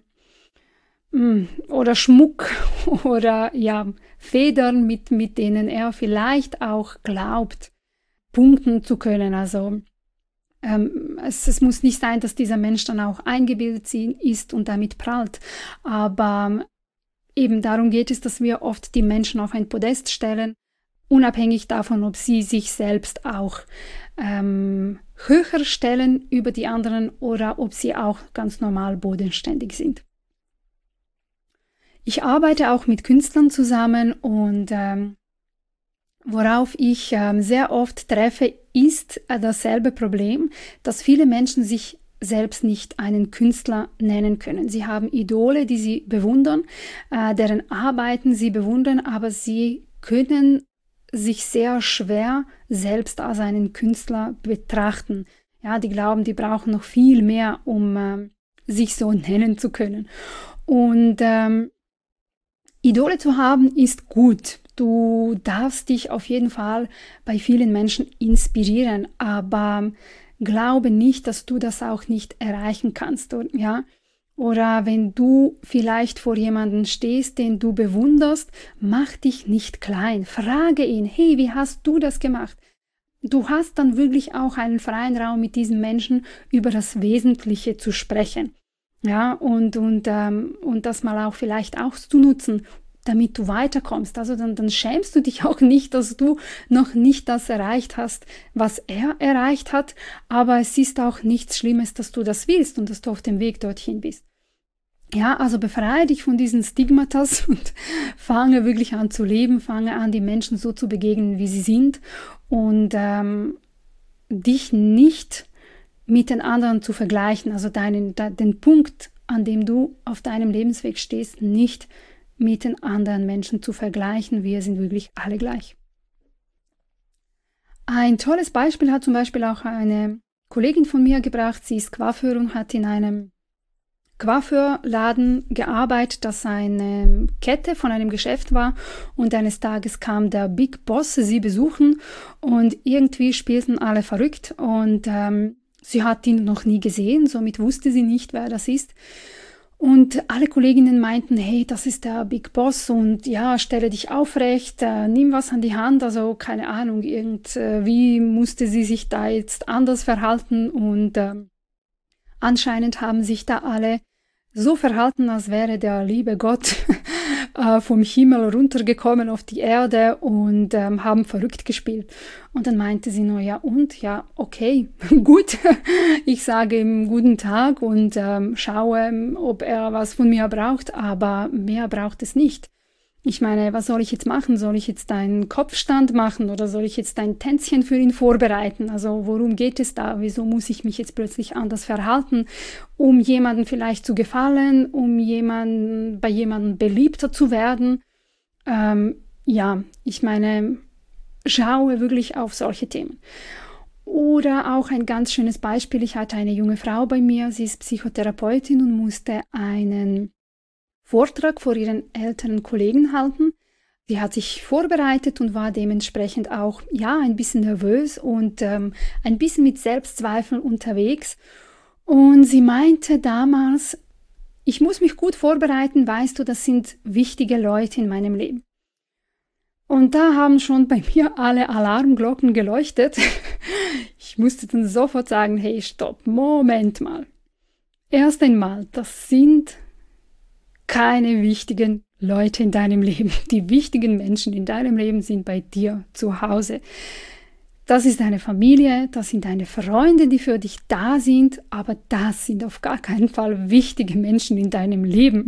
Speaker 1: oder Schmuck oder ja, Federn, mit, mit denen er vielleicht auch glaubt, punkten zu können. Also ähm, es, es muss nicht sein, dass dieser Mensch dann auch eingebildet ist und damit prahlt. Aber eben darum geht es, dass wir oft die Menschen auf ein Podest stellen, unabhängig davon, ob sie sich selbst auch ähm, höher stellen über die anderen oder ob sie auch ganz normal bodenständig sind. Ich arbeite auch mit Künstlern zusammen und ähm, worauf ich ähm, sehr oft treffe, ist äh, dasselbe Problem, dass viele Menschen sich selbst nicht einen Künstler nennen können. Sie haben Idole, die sie bewundern, äh, deren Arbeiten sie bewundern, aber sie können sich sehr schwer selbst als einen Künstler betrachten. Ja, die glauben, die brauchen noch viel mehr, um äh, sich so nennen zu können. Und ähm, Idole zu haben ist gut. Du darfst dich auf jeden Fall bei vielen Menschen inspirieren, aber glaube nicht, dass du das auch nicht erreichen kannst, ja. Oder wenn du vielleicht vor jemandem stehst, den du bewunderst, mach dich nicht klein. Frage ihn, hey, wie hast du das gemacht? Du hast dann wirklich auch einen freien Raum, mit diesem Menschen über das Wesentliche zu sprechen. Ja, und, und, ähm, und das mal auch vielleicht auch zu nutzen, damit du weiterkommst. Also dann, dann schämst du dich auch nicht, dass du noch nicht das erreicht hast, was er erreicht hat. Aber es ist auch nichts Schlimmes, dass du das willst und dass du auf dem Weg dorthin bist. Ja, also befreie dich von diesen Stigmatas und fange wirklich an zu leben, fange an, die Menschen so zu begegnen, wie sie sind und ähm, dich nicht mit den anderen zu vergleichen, also deinen, de, den Punkt, an dem du auf deinem Lebensweg stehst, nicht mit den anderen Menschen zu vergleichen. Wir sind wirklich alle gleich. Ein tolles Beispiel hat zum Beispiel auch eine Kollegin von mir gebracht. Sie ist Coiffeur und hat in einem Coiffeurladen gearbeitet, das eine Kette von einem Geschäft war, und eines Tages kam der Big Boss sie besuchen und irgendwie spielten alle verrückt und ähm, sie hat ihn noch nie gesehen, somit wusste sie nicht, wer das ist. Und alle Kolleginnen meinten, hey, das ist der Big Boss und ja, stelle dich aufrecht, äh, nimm was an die Hand, also keine Ahnung, irgendwie musste sie sich da jetzt anders verhalten und äh, anscheinend haben sich da alle so verhalten, als wäre der liebe Gott äh, vom Himmel runtergekommen auf die Erde und ähm, haben verrückt gespielt. Und dann meinte sie nur, ja und? Ja, okay, gut. Ich sage ihm guten Tag und ähm, schaue, ob er was von mir braucht, aber mehr braucht es nicht. Ich meine, was soll ich jetzt machen? Soll ich jetzt einen Kopfstand machen oder soll ich jetzt ein Tänzchen für ihn vorbereiten? Also worum geht es da? Wieso muss ich mich jetzt plötzlich anders verhalten, um jemandem vielleicht zu gefallen, um jemanden, bei jemandem beliebter zu werden? Ähm, ja, ich meine, schaue wirklich auf solche Themen. Oder auch ein ganz schönes Beispiel. Ich hatte eine junge Frau bei mir, sie ist Psychotherapeutin und musste einen Vortrag vor ihren älteren Kollegen halten. Sie hat sich vorbereitet und war dementsprechend auch ja ein bisschen nervös und ähm, ein bisschen mit Selbstzweifeln unterwegs. Und sie meinte damals, ich muss mich gut vorbereiten, weißt du, das sind wichtige Leute in meinem Leben. Und da haben schon bei mir alle Alarmglocken geleuchtet. Ich musste dann sofort sagen, hey, stopp, Moment mal. Erst einmal, das sind keine wichtigen Leute in deinem Leben. Die wichtigen Menschen in deinem Leben sind bei dir zu Hause. Das ist deine Familie, das sind deine Freunde, die für dich da sind, aber das sind auf gar keinen Fall wichtige Menschen in deinem Leben.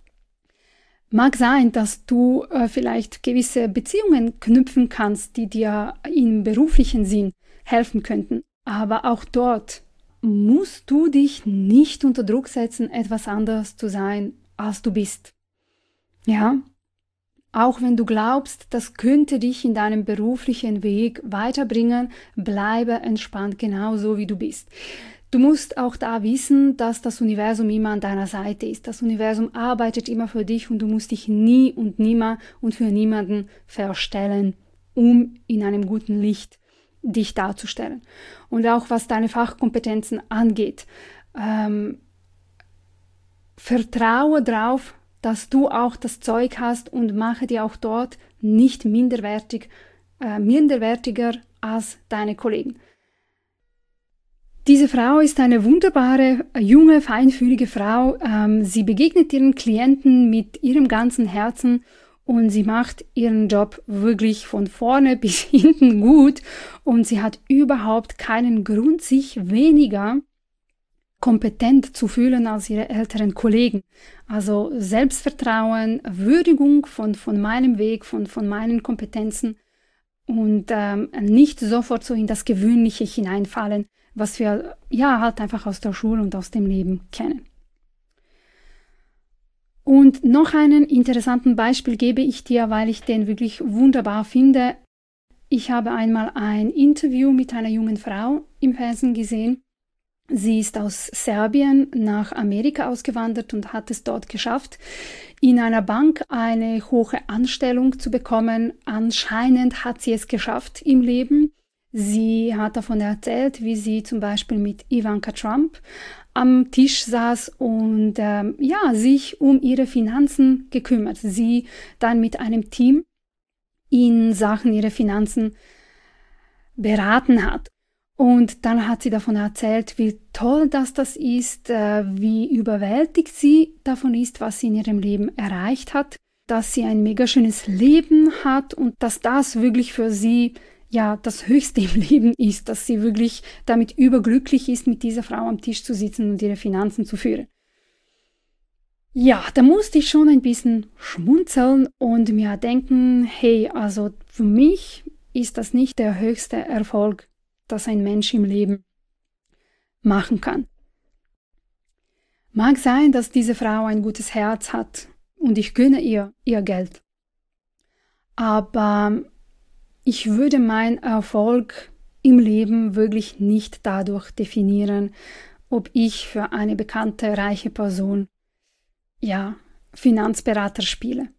Speaker 1: Mag sein, dass du äh, vielleicht gewisse Beziehungen knüpfen kannst, die dir im beruflichen Sinn helfen könnten, aber auch dort musst du dich nicht unter Druck setzen, etwas anderes zu sein, als du bist. Ja, auch wenn du glaubst, das könnte dich in deinem beruflichen Weg weiterbringen, bleibe entspannt, genauso wie du bist. Du musst auch da wissen, dass das Universum immer an deiner Seite ist. Das Universum arbeitet immer für dich und du musst dich nie und nimmer und für niemanden verstellen, um in einem guten Licht dich darzustellen. Und auch was deine Fachkompetenzen angeht, ähm, vertraue darauf, dass du auch das Zeug hast und mache dir auch dort nicht minderwertig, äh, minderwertiger als deine Kollegen. Diese Frau ist eine wunderbare, junge, feinfühlige Frau. Ähm, sie begegnet ihren Klienten mit ihrem ganzen Herzen und sie macht ihren Job wirklich von vorne bis hinten gut und sie hat überhaupt keinen Grund, sich weniger kompetent zu fühlen als ihre älteren Kollegen. Also Selbstvertrauen, Würdigung von, von meinem Weg, von, von meinen Kompetenzen und ähm, nicht sofort so in das Gewöhnliche hineinfallen, was wir ja halt einfach aus der Schule und aus dem Leben kennen. Und noch einen interessanten Beispiel gebe ich dir, weil ich den wirklich wunderbar finde. Ich habe einmal ein Interview mit einer jungen Frau im Fernsehen gesehen. Sie ist aus Serbien nach Amerika ausgewandert und hat es dort geschafft, in einer Bank eine hohe Anstellung zu bekommen. Anscheinend hat sie es geschafft im Leben. Sie hat davon erzählt, wie sie zum Beispiel mit Ivanka Trump am Tisch saß und ähm, ja, sich um ihre Finanzen gekümmert. Sie dann mit einem Team in Sachen ihrer Finanzen beraten hat. Und dann hat sie davon erzählt, wie toll dass das ist, äh, wie überwältigt sie davon ist, was sie in ihrem Leben erreicht hat, dass sie ein mega schönes Leben hat und dass das wirklich für sie ja das Höchste im Leben ist, dass sie wirklich damit überglücklich ist, mit dieser Frau am Tisch zu sitzen und ihre Finanzen zu führen. Ja, da musste ich schon ein bisschen schmunzeln und mir denken, hey, also für mich ist das nicht der höchste Erfolg, das ein Mensch im Leben machen kann. Mag sein, dass diese Frau ein gutes Herz hat und ich gönne ihr ihr Geld. Aber ich würde meinen Erfolg im Leben wirklich nicht dadurch definieren, ob ich für eine bekannte, reiche Person, ja, Finanzberater spiele.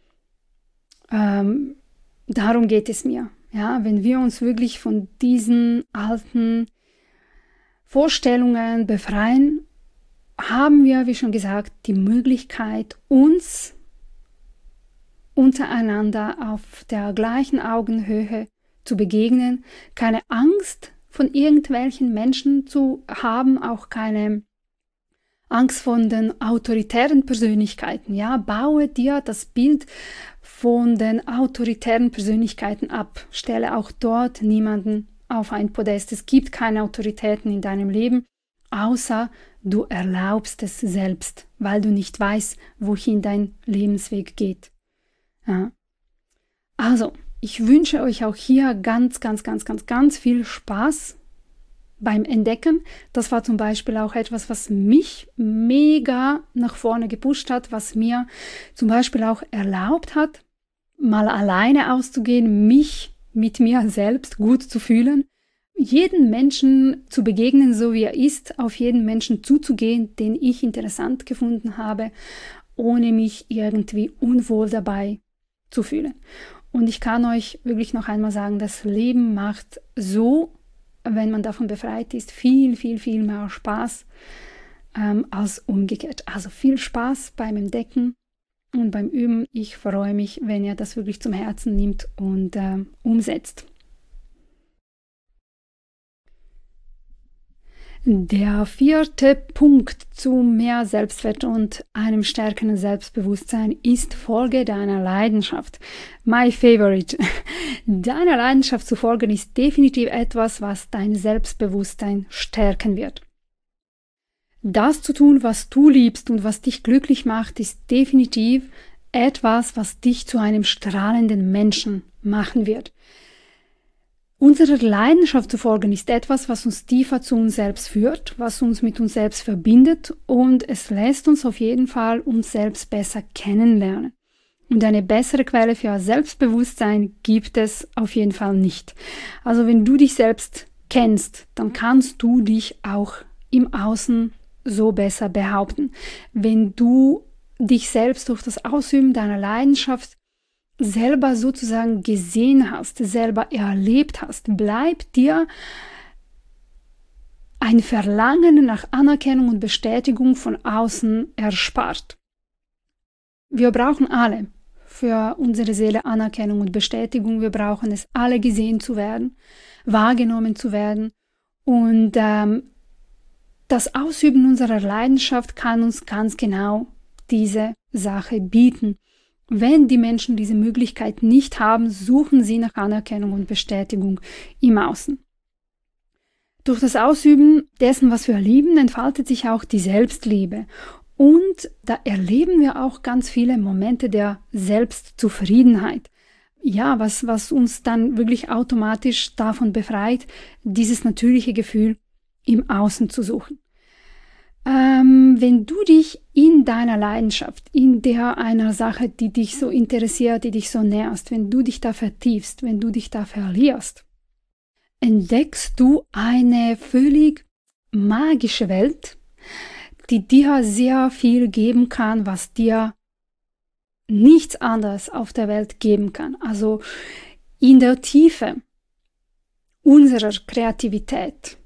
Speaker 1: Ähm, darum geht es mir. Ja, wenn wir uns wirklich von diesen alten Vorstellungen befreien, haben wir, wie schon gesagt, die Möglichkeit, uns untereinander auf der gleichen Augenhöhe zu begegnen, keine Angst von irgendwelchen Menschen zu haben, auch keine Angst von den autoritären Persönlichkeiten. Ja, baue dir das Bild von den autoritären Persönlichkeiten ab. Stelle auch dort niemanden auf ein Podest. Es gibt keine Autoritäten in deinem Leben, außer du erlaubst es selbst, weil du nicht weißt, wohin dein Lebensweg geht. Ja. Also, ich wünsche euch auch hier ganz, ganz, ganz, ganz, ganz viel Spaß beim Entdecken. Das war zum Beispiel auch etwas, was mich mega nach vorne gepusht hat, was mir zum Beispiel auch erlaubt hat, mal alleine auszugehen, mich mit mir selbst gut zu fühlen, jeden Menschen zu begegnen, so wie er ist, auf jeden Menschen zuzugehen, den ich interessant gefunden habe, ohne mich irgendwie unwohl dabei zu fühlen. Und ich kann euch wirklich noch einmal sagen, das Leben macht so, wenn man davon befreit ist, viel, viel, viel mehr Spaß ähm, als umgekehrt. Also viel Spaß beim Entdecken und beim Üben. Ich freue mich, wenn ihr das wirklich zum Herzen nimmt und äh, umsetzt. Der vierte Punkt zu mehr Selbstwert und einem stärkeren Selbstbewusstsein ist: Folge deiner Leidenschaft. My favorite. Deiner Leidenschaft zu folgen ist definitiv etwas, was dein Selbstbewusstsein stärken wird. Das zu tun, was du liebst und was dich glücklich macht, ist definitiv etwas, was dich zu einem strahlenden Menschen machen wird. Unserer Leidenschaft zu folgen ist etwas, was uns tiefer zu uns selbst führt, was uns mit uns selbst verbindet und es lässt uns auf jeden Fall uns selbst besser kennenlernen. Und eine bessere Quelle für Selbstbewusstsein gibt es auf jeden Fall nicht. Also wenn du dich selbst kennst, dann kannst du dich auch im Außen so besser behaupten. Wenn du dich selbst durch das Ausüben deiner Leidenschaft selber sozusagen gesehen hast, selber erlebt hast, bleibt dir ein Verlangen nach Anerkennung und Bestätigung von außen erspart. Wir brauchen alle für unsere Seele Anerkennung und Bestätigung. Wir brauchen es alle, gesehen zu werden, wahrgenommen zu werden. Und ähm, das Ausüben unserer Leidenschaft kann uns ganz genau diese Sache bieten. Wenn die Menschen diese Möglichkeit nicht haben, suchen sie nach Anerkennung und Bestätigung im Außen. Durch das Ausüben dessen, was wir lieben, entfaltet sich auch die Selbstliebe. Und da erleben wir auch ganz viele Momente der Selbstzufriedenheit. Ja, was, was uns dann wirklich automatisch davon befreit, dieses natürliche Gefühl im Außen zu suchen. Ähm, wenn du dich in deiner Leidenschaft, in der einer Sache, die dich so interessiert, die dich so nährst, wenn du dich da vertiefst, wenn du dich da verlierst, entdeckst du eine völlig magische Welt, die dir sehr viel geben kann, was dir nichts anderes auf der Welt geben kann. Also in der Tiefe unserer Kreativität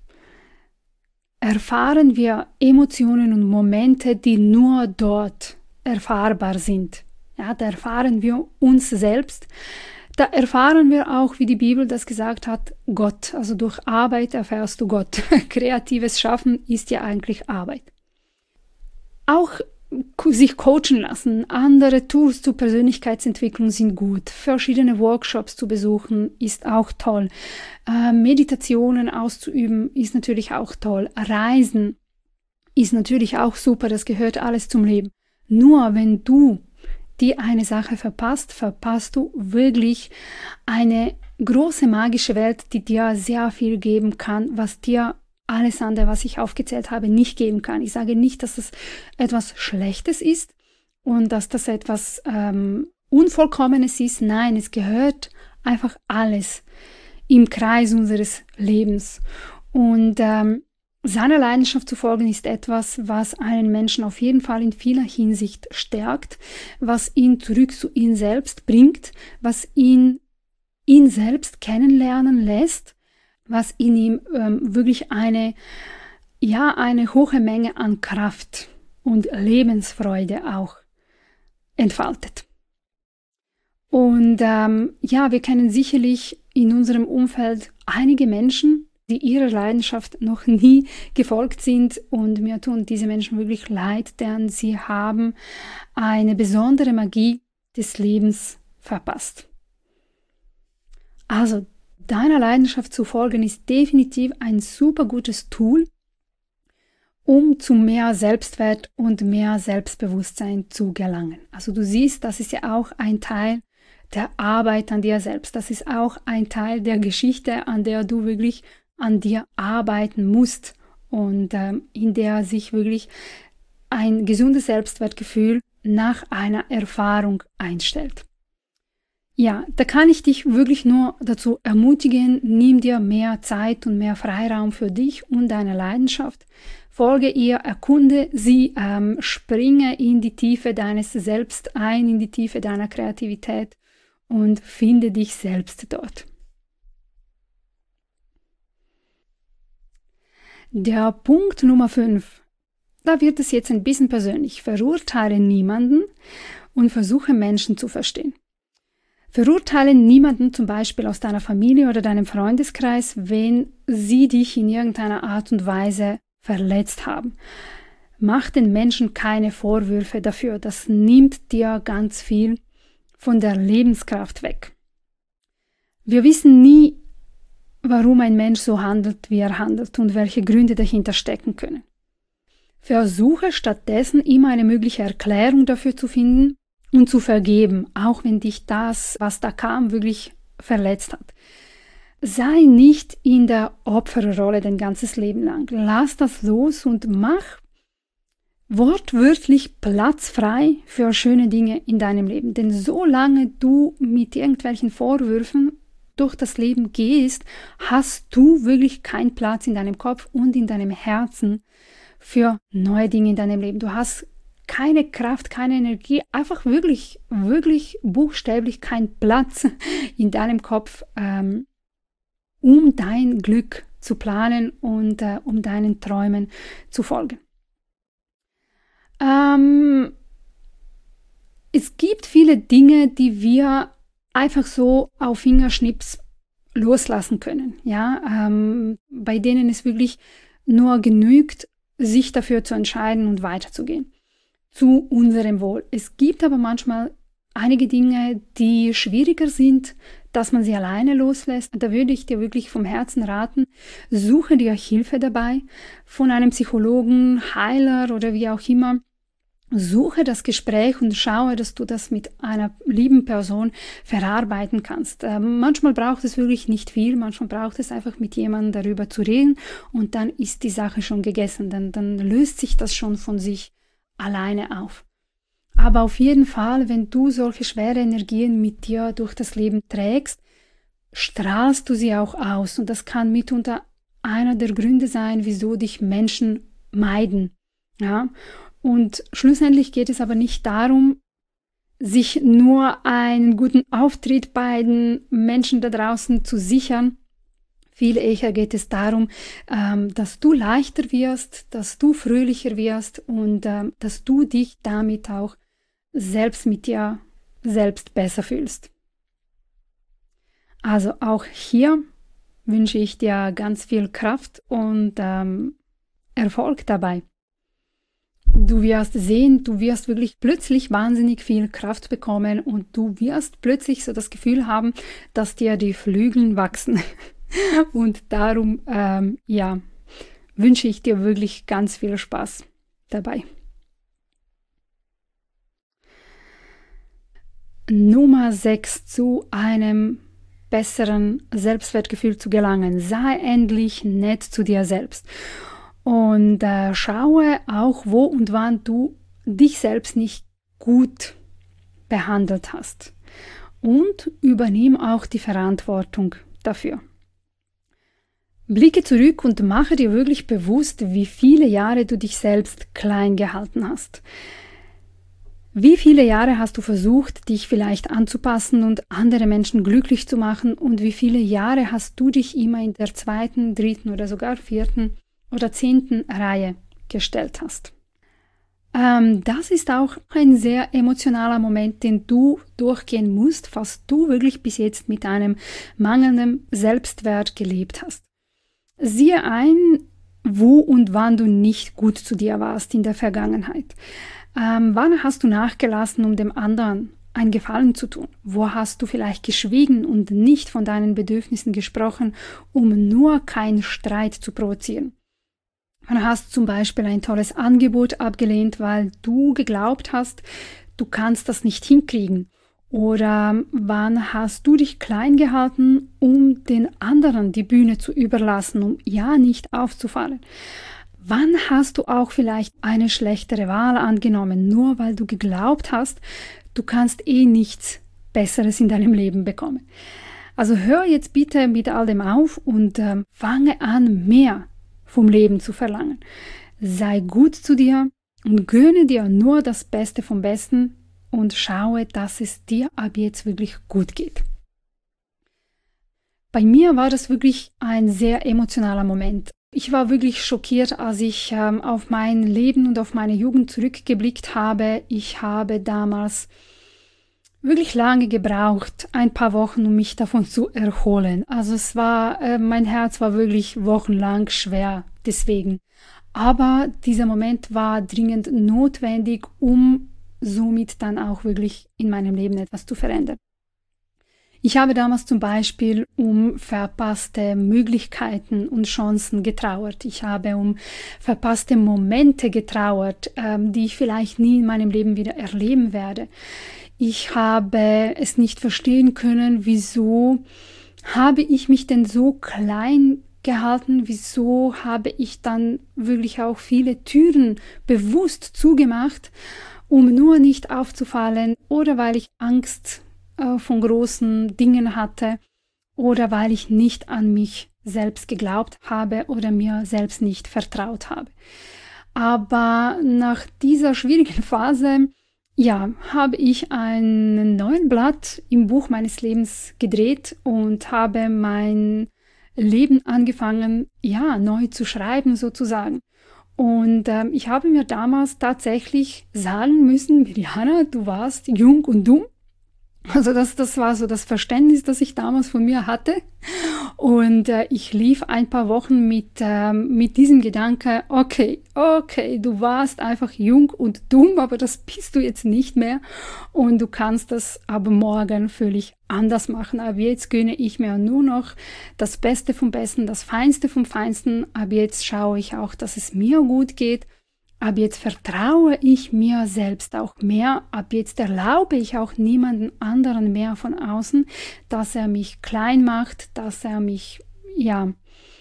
Speaker 1: erfahren wir Emotionen und Momente, die nur dort erfahrbar sind. Ja, da erfahren wir uns selbst. Da erfahren wir auch, wie die Bibel das gesagt hat, Gott. Also durch Arbeit erfährst du Gott. Kreatives Schaffen ist ja eigentlich Arbeit. Auch sich coachen lassen, andere Tools zur Persönlichkeitsentwicklung sind gut. Verschiedene Workshops zu besuchen ist auch toll. Äh, Meditationen auszuüben ist natürlich auch toll. Reisen ist natürlich auch super, das gehört alles zum Leben. Nur wenn du die eine Sache verpasst, verpasst du wirklich eine große magische Welt, die dir sehr viel geben kann, was dir alles andere, was ich aufgezählt habe, nicht geben kann. Ich sage nicht, dass es etwas Schlechtes ist und dass das etwas ähm, Unvollkommenes ist. Nein, es gehört einfach alles im Kreis unseres Lebens. Und ähm, seiner Leidenschaft zu folgen ist etwas, was einen Menschen auf jeden Fall in vieler Hinsicht stärkt, was ihn zurück zu ihm selbst bringt, was ihn ihn selbst kennenlernen lässt, was in ihm ähm, wirklich eine, ja, eine hohe Menge an Kraft und Lebensfreude auch entfaltet. Und ähm, ja, wir kennen sicherlich in unserem Umfeld einige Menschen, die ihrer Leidenschaft noch nie gefolgt sind, und mir tun diese Menschen wirklich leid, denn sie haben eine besondere Magie des Lebens verpasst. Also, deiner Leidenschaft zu folgen ist definitiv ein super gutes Tool, um zu mehr Selbstwert und mehr Selbstbewusstsein zu gelangen. Also du siehst, das ist ja auch ein Teil der Arbeit an dir selbst. Das ist auch ein Teil der Geschichte, an der du wirklich an dir arbeiten musst und ähm, in der sich wirklich ein gesundes Selbstwertgefühl nach einer Erfahrung einstellt. Ja, da kann ich dich wirklich nur dazu ermutigen, nimm dir mehr Zeit und mehr Freiraum für dich und deine Leidenschaft. Folge ihr, erkunde sie, ähm, springe in die Tiefe deines Selbst ein, in die Tiefe deiner Kreativität und finde dich selbst dort. Der Punkt Nummer fünf, da wird es jetzt ein bisschen persönlich. Verurteile niemanden und versuche Menschen zu verstehen. Verurteile niemanden zum Beispiel aus deiner Familie oder deinem Freundeskreis, wenn sie dich in irgendeiner Art und Weise verletzt haben. Mach den Menschen keine Vorwürfe dafür. Das nimmt dir ganz viel von der Lebenskraft weg. Wir wissen nie, warum ein Mensch so handelt, wie er handelt und welche Gründe dahinter stecken können. Versuche stattdessen immer eine mögliche Erklärung dafür zu finden und zu vergeben, auch wenn dich das, was da kam, wirklich verletzt hat. Sei nicht in der Opferrolle dein ganzes Leben lang. Lass das los und mach wortwörtlich Platz frei für schöne Dinge in deinem Leben. Denn solange du mit irgendwelchen Vorwürfen durch das Leben gehst, hast du wirklich keinen Platz in deinem Kopf und in deinem Herzen für neue Dinge in deinem Leben. Du hast keine Kraft, keine Energie, einfach wirklich, wirklich buchstäblich kein Platz in deinem Kopf, ähm, um dein Glück zu planen und äh, um deinen Träumen zu folgen. Ähm, es gibt viele Dinge, die wir einfach so auf Fingerschnips loslassen können, ja, ähm, bei denen es wirklich nur genügt, sich dafür zu entscheiden und weiterzugehen. Zu unserem Wohl. Es gibt aber manchmal einige Dinge, die schwieriger sind, dass man sie alleine loslässt. Da würde ich dir wirklich vom Herzen raten, suche dir Hilfe dabei von einem Psychologen, Heiler oder wie auch immer. Suche das Gespräch und schaue, dass du das mit einer lieben Person verarbeiten kannst. Äh, manchmal braucht es wirklich nicht viel, manchmal braucht es einfach mit jemandem darüber zu reden und dann ist die Sache schon gegessen. Dann, dann löst sich das schon von sich alleine auf. Aber auf jeden Fall, wenn du solche schwere Energien mit dir durch das Leben trägst, strahlst du sie auch aus. Und das kann mitunter einer der Gründe sein, wieso dich Menschen meiden. Ja? Und schlussendlich geht es aber nicht darum, sich nur einen guten Auftritt bei den Menschen da draußen zu sichern. Viel eher geht es darum, ähm, dass du leichter wirst, dass du fröhlicher wirst und ähm, dass du dich damit auch selbst mit dir selbst besser fühlst. Also auch hier wünsche ich dir ganz viel Kraft und ähm, Erfolg dabei. Du wirst sehen, du wirst wirklich plötzlich wahnsinnig viel Kraft bekommen und du wirst plötzlich so das Gefühl haben, dass dir die Flügel wachsen. Und darum, ähm, ja, wünsche ich dir wirklich ganz viel Spaß dabei. Nummer sechs, zu einem besseren Selbstwertgefühl zu gelangen. Sei endlich nett zu dir selbst. Und äh, schaue auch, wo und wann du dich selbst nicht gut behandelt hast. Und übernimm auch die Verantwortung dafür. Blicke zurück und mache dir wirklich bewusst, wie viele Jahre du dich selbst klein gehalten hast. Wie viele Jahre hast du versucht, dich vielleicht anzupassen und andere Menschen glücklich zu machen und wie viele Jahre hast du dich immer in der zweiten, dritten oder sogar vierten oder zehnten Reihe gestellt hast? Ähm, das ist auch ein sehr emotionaler Moment, den du durchgehen musst, falls du wirklich bis jetzt mit einem mangelnden Selbstwert gelebt hast. Siehe ein, wo und wann du nicht gut zu dir warst in der Vergangenheit. Ähm, wann hast du nachgelassen, um dem anderen einen Gefallen zu tun? Wo hast du vielleicht geschwiegen und nicht von deinen Bedürfnissen gesprochen, um nur keinen Streit zu provozieren? Wann hast du zum Beispiel ein tolles Angebot abgelehnt, weil du geglaubt hast, du kannst das nicht hinkriegen? Oder wann hast du dich klein gehalten, um den anderen die Bühne zu überlassen, um ja nicht aufzufallen? Wann hast du auch vielleicht eine schlechtere Wahl angenommen, nur weil du geglaubt hast, du kannst eh nichts Besseres in deinem Leben bekommen? Also hör jetzt bitte mit all dem auf und ähm, fange an, mehr vom Leben zu verlangen. Sei gut zu dir und gönne dir nur das Beste vom Besten und schaue, dass es dir ab jetzt wirklich gut geht. Bei mir war das wirklich ein sehr emotionaler Moment. Ich war wirklich schockiert, als ich ähm, auf mein Leben und auf meine Jugend zurückgeblickt habe. Ich habe damals wirklich lange gebraucht, ein paar Wochen, um mich davon zu erholen. Also es war, äh, mein Herz war wirklich wochenlang schwer deswegen. Aber dieser Moment war dringend notwendig, um somit dann auch wirklich in meinem Leben etwas zu verändern. Ich habe damals zum Beispiel um verpasste Möglichkeiten und Chancen getrauert. Ich habe um verpasste Momente getrauert, ähm, die ich vielleicht nie in meinem Leben wieder erleben werde. Ich habe es nicht verstehen können, wieso habe ich mich denn so klein gehalten, wieso habe ich dann wirklich auch viele Türen bewusst zugemacht, um nur nicht aufzufallen oder weil ich Angst von großen Dingen hatte oder weil ich nicht an mich selbst geglaubt habe oder mir selbst nicht vertraut habe. Aber nach dieser schwierigen Phase, ja, habe ich einen neuen Blatt im Buch meines Lebens gedreht und habe mein Leben angefangen, ja, neu zu schreiben sozusagen. Und ähm, ich habe mir damals tatsächlich sagen müssen, Mirjana, du warst jung und dumm. Also das, das war so das Verständnis, das ich damals von mir hatte. Und äh, ich lief ein paar Wochen mit, ähm, mit diesem Gedanke, okay, okay, du warst einfach jung und dumm, aber das bist du jetzt nicht mehr. Und du kannst das ab morgen völlig anders machen. Ab jetzt gönne ich mir nur noch das Beste vom Besten, das Feinste vom Feinsten. Ab jetzt schaue ich auch, dass es mir gut geht. Ab jetzt vertraue ich mir selbst auch mehr. Ab jetzt erlaube ich auch niemanden anderen mehr von außen, dass er mich klein macht, dass er mich ja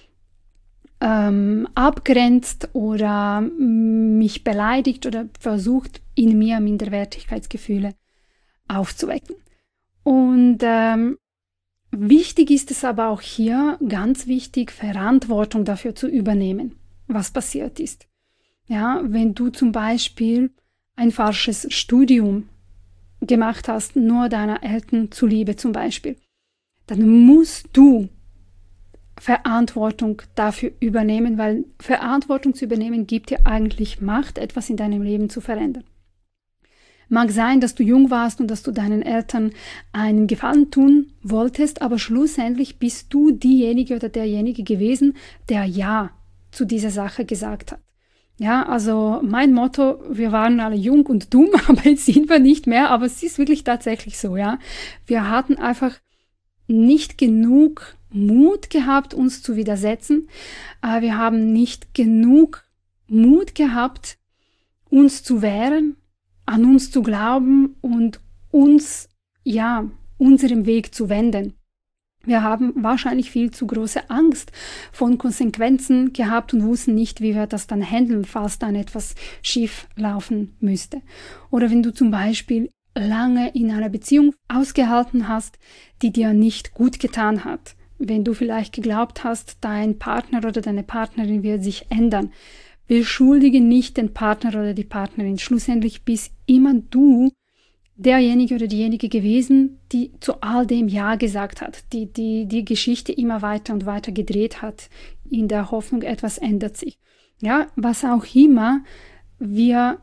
Speaker 1: ähm, abgrenzt oder mich beleidigt oder versucht, in mir Minderwertigkeitsgefühle aufzuwecken. Und ähm, wichtig ist es aber auch hier, ganz wichtig, Verantwortung dafür zu übernehmen, was passiert ist. Ja, wenn du zum Beispiel ein falsches Studium gemacht hast, nur deiner Eltern zuliebe zum Beispiel, dann musst du Verantwortung dafür übernehmen, weil Verantwortung zu übernehmen gibt dir eigentlich Macht, etwas in deinem Leben zu verändern. Mag sein, dass du jung warst und dass du deinen Eltern einen Gefallen tun wolltest, aber schlussendlich bist du diejenige oder derjenige gewesen, der Ja zu dieser Sache gesagt hat. Ja, also mein Motto, wir waren alle jung und dumm, aber jetzt sind wir nicht mehr, aber es ist wirklich tatsächlich so, ja. Wir hatten einfach nicht genug Mut gehabt, uns zu widersetzen. Wir haben nicht genug Mut gehabt, uns zu wehren, an uns zu glauben und uns, ja, unserem Weg zu wenden. Wir haben wahrscheinlich viel zu große Angst von Konsequenzen gehabt und wussten nicht, wie wir das dann handeln, falls dann etwas schief laufen müsste. Oder wenn du zum Beispiel lange in einer Beziehung ausgehalten hast, die dir nicht gut getan hat. Wenn du vielleicht geglaubt hast, dein Partner oder deine Partnerin wird sich ändern. Beschuldige nicht den Partner oder die Partnerin. Schlussendlich bist immer du derjenige oder diejenige gewesen, die zu all dem Ja gesagt hat, die die, die Geschichte immer weiter und weiter gedreht hat, in der Hoffnung, etwas ändert sich. Ja, was auch immer wir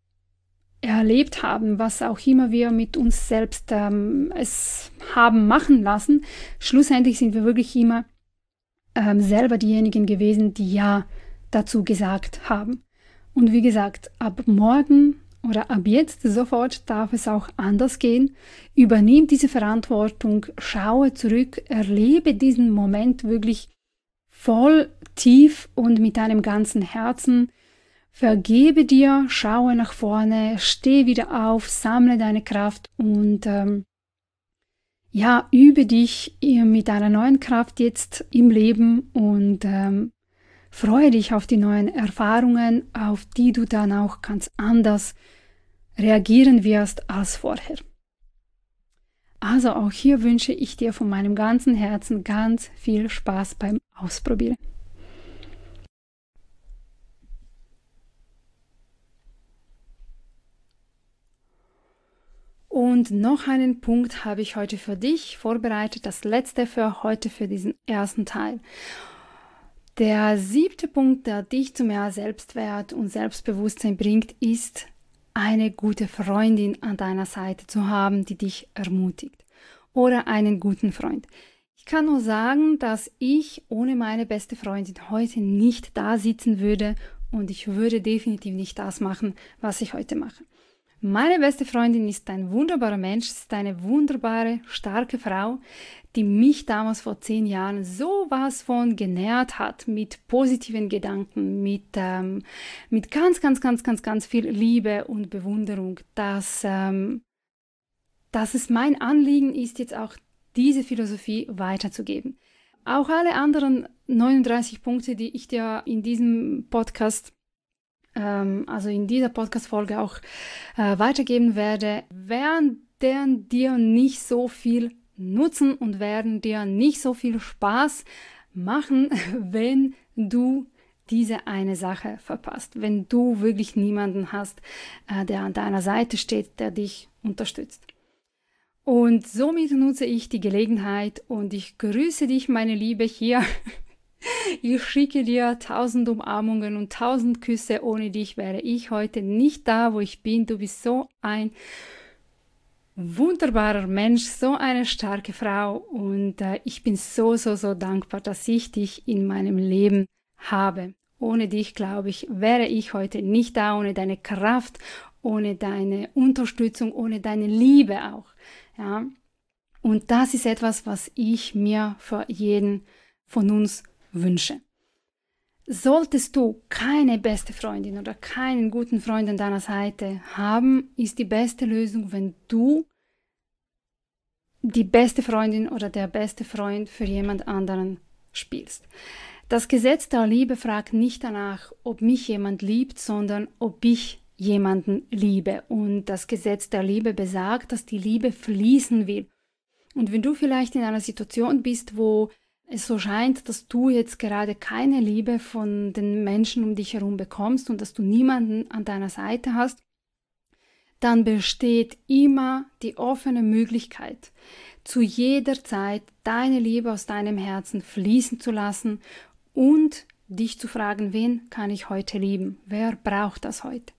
Speaker 1: erlebt haben, was auch immer wir mit uns selbst ähm, es haben machen lassen, schlussendlich sind wir wirklich immer ähm, selber diejenigen gewesen, die Ja dazu gesagt haben. Und wie gesagt, ab morgen oder ab jetzt sofort darf es auch anders gehen. Übernimm diese Verantwortung, schaue zurück, erlebe diesen Moment wirklich voll tief und mit deinem ganzen Herzen. Vergebe dir, schaue nach vorne, steh wieder auf, sammle deine Kraft und ähm, ja, übe dich mit deiner neuen Kraft jetzt im Leben und ähm, freue dich auf die neuen Erfahrungen, auf die du dann auch ganz anders reagieren wirst als vorher. Also auch hier wünsche ich dir von meinem ganzen Herzen ganz viel Spaß beim Ausprobieren. Und noch einen Punkt habe ich heute für dich vorbereitet, das letzte für heute, für diesen ersten Teil. Der siebte Punkt, der dich zu mehr Selbstwert und Selbstbewusstsein bringt, ist, eine gute Freundin an deiner Seite zu haben, die dich ermutigt. Oder einen guten Freund. Ich kann nur sagen, dass ich ohne meine beste Freundin heute nicht da sitzen würde und ich würde definitiv nicht das machen, was ich heute mache. Meine beste Freundin ist ein wunderbarer Mensch, ist eine wunderbare, starke Frau, die mich damals vor zehn Jahren sowas von genährt hat mit positiven Gedanken, mit, ähm, mit ganz, ganz, ganz, ganz, ganz viel Liebe und Bewunderung, dass, ähm, dass es mein Anliegen ist, jetzt auch diese Philosophie weiterzugeben. Auch alle anderen neununddreißig Punkte, die ich dir in diesem Podcast also in dieser Podcast-Folge auch äh, weitergeben werde, werden dir nicht so viel nutzen und werden dir nicht so viel Spaß machen, wenn du diese eine Sache verpasst, wenn du wirklich niemanden hast, äh, der an deiner Seite steht, der dich unterstützt. Und somit nutze ich die Gelegenheit und ich grüße dich, meine Liebe, hier. Ich schicke dir tausend Umarmungen und tausend Küsse. Ohne dich wäre ich heute nicht da, wo ich bin. Du bist so ein wunderbarer Mensch, so eine starke Frau und äh, ich bin so, so, so dankbar, dass ich dich in meinem Leben habe. Ohne dich, glaube ich, wäre ich heute nicht da, ohne deine Kraft, ohne deine Unterstützung, ohne deine Liebe auch. Ja? Und das ist etwas, was ich mir für jeden von uns wünsche. Solltest du keine beste Freundin oder keinen guten Freund an deiner Seite haben, ist die beste Lösung, wenn du die beste Freundin oder der beste Freund für jemand anderen spielst. Das Gesetz der Liebe fragt nicht danach, ob mich jemand liebt, sondern ob ich jemanden liebe. Und das Gesetz der Liebe besagt, dass die Liebe fließen will. Und wenn du vielleicht in einer Situation bist, wo es so scheint, dass du jetzt gerade keine Liebe von den Menschen um dich herum bekommst und dass du niemanden an deiner Seite hast, dann besteht immer die offene Möglichkeit, zu jeder Zeit deine Liebe aus deinem Herzen fließen zu lassen und dich zu fragen, wen kann ich heute lieben? Wer braucht das heute?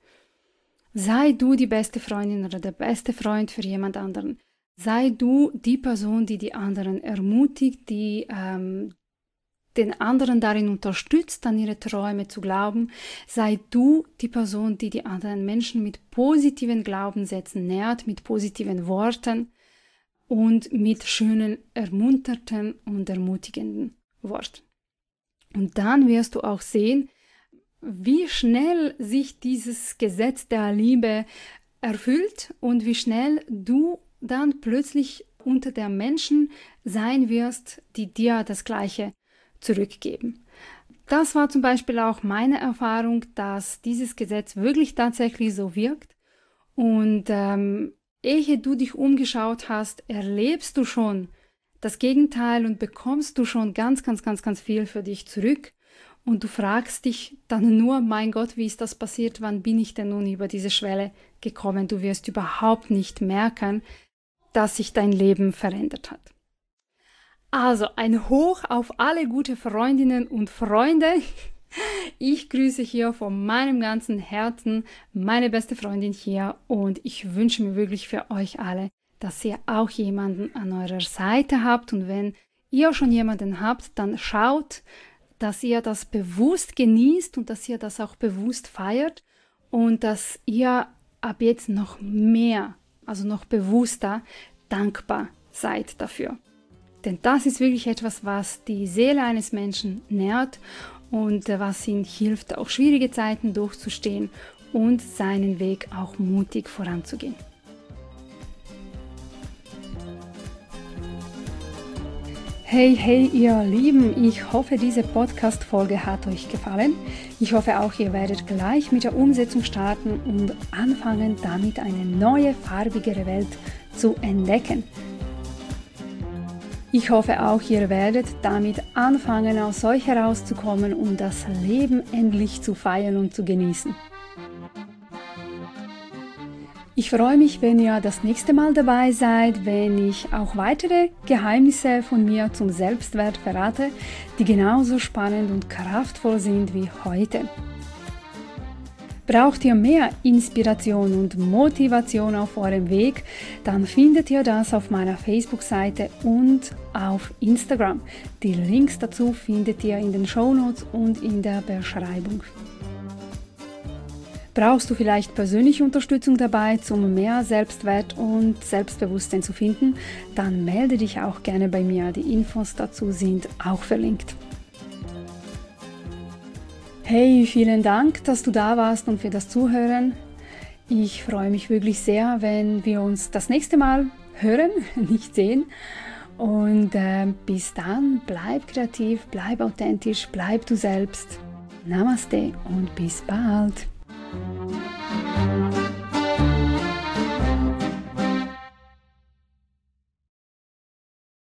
Speaker 1: Sei du die beste Freundin oder der beste Freund für jemand anderen. Sei du die Person, die die anderen ermutigt, die ähm, den anderen darin unterstützt, an ihre Träume zu glauben. Sei du die Person, die die anderen Menschen mit positiven Glaubenssätzen nährt, mit positiven Worten und mit schönen, ermunterten und ermutigenden Worten. Und dann wirst du auch sehen, wie schnell sich dieses Gesetz der Liebe erfüllt und wie schnell du dann plötzlich unter der Menschen sein wirst, die dir das Gleiche zurückgeben. Das war zum Beispiel auch meine Erfahrung, dass dieses Gesetz wirklich tatsächlich so wirkt. Und ähm, ehe du dich umgeschaut hast, erlebst du schon das Gegenteil und bekommst du schon ganz, ganz, ganz, ganz viel für dich zurück. Und du fragst dich dann nur, mein Gott, wie ist das passiert? Wann bin ich denn nun über diese Schwelle gekommen? Du wirst überhaupt nicht merken, dass sich dein Leben verändert hat. Also ein Hoch auf alle gute Freundinnen und Freunde. Ich grüße hier von meinem ganzen Herzen meine beste Freundin hier und ich wünsche mir wirklich für euch alle, dass ihr auch jemanden an eurer Seite habt und wenn ihr schon jemanden habt, dann schaut, dass ihr das bewusst genießt und dass ihr das auch bewusst feiert und dass ihr ab jetzt noch mehr, also noch bewusster dankbar seid dafür. Denn das ist wirklich etwas, was die Seele eines Menschen nährt und was ihm hilft, auch schwierige Zeiten durchzustehen und seinen Weg auch mutig voranzugehen. Hey, hey, ihr Lieben, ich hoffe, diese Podcast-Folge hat euch gefallen. Ich hoffe auch, ihr werdet gleich mit der Umsetzung starten und anfangen, damit eine neue, farbigere Welt zu entdecken. Ich hoffe auch, ihr werdet damit anfangen, aus euch herauszukommen und das Leben endlich zu feiern und zu genießen. Ich freue mich, wenn ihr das nächste Mal dabei seid, wenn ich auch weitere Geheimnisse von mir zum Selbstwert verrate, die genauso spannend und kraftvoll sind wie heute. Braucht ihr mehr Inspiration und Motivation auf eurem Weg, dann findet ihr das auf meiner Facebook-Seite und auf Instagram. Die Links dazu findet ihr in den Shownotes und in der Beschreibung. Brauchst du vielleicht persönliche Unterstützung dabei, um mehr Selbstwert und Selbstbewusstsein zu finden, dann melde dich auch gerne bei mir. Die Infos dazu sind auch verlinkt. Hey, vielen Dank, dass du da warst und für das Zuhören. Ich freue mich wirklich sehr, wenn wir uns das nächste Mal hören, nicht sehen. Und äh, bis dann, bleib kreativ, bleib authentisch, bleib du selbst. Namaste und bis bald.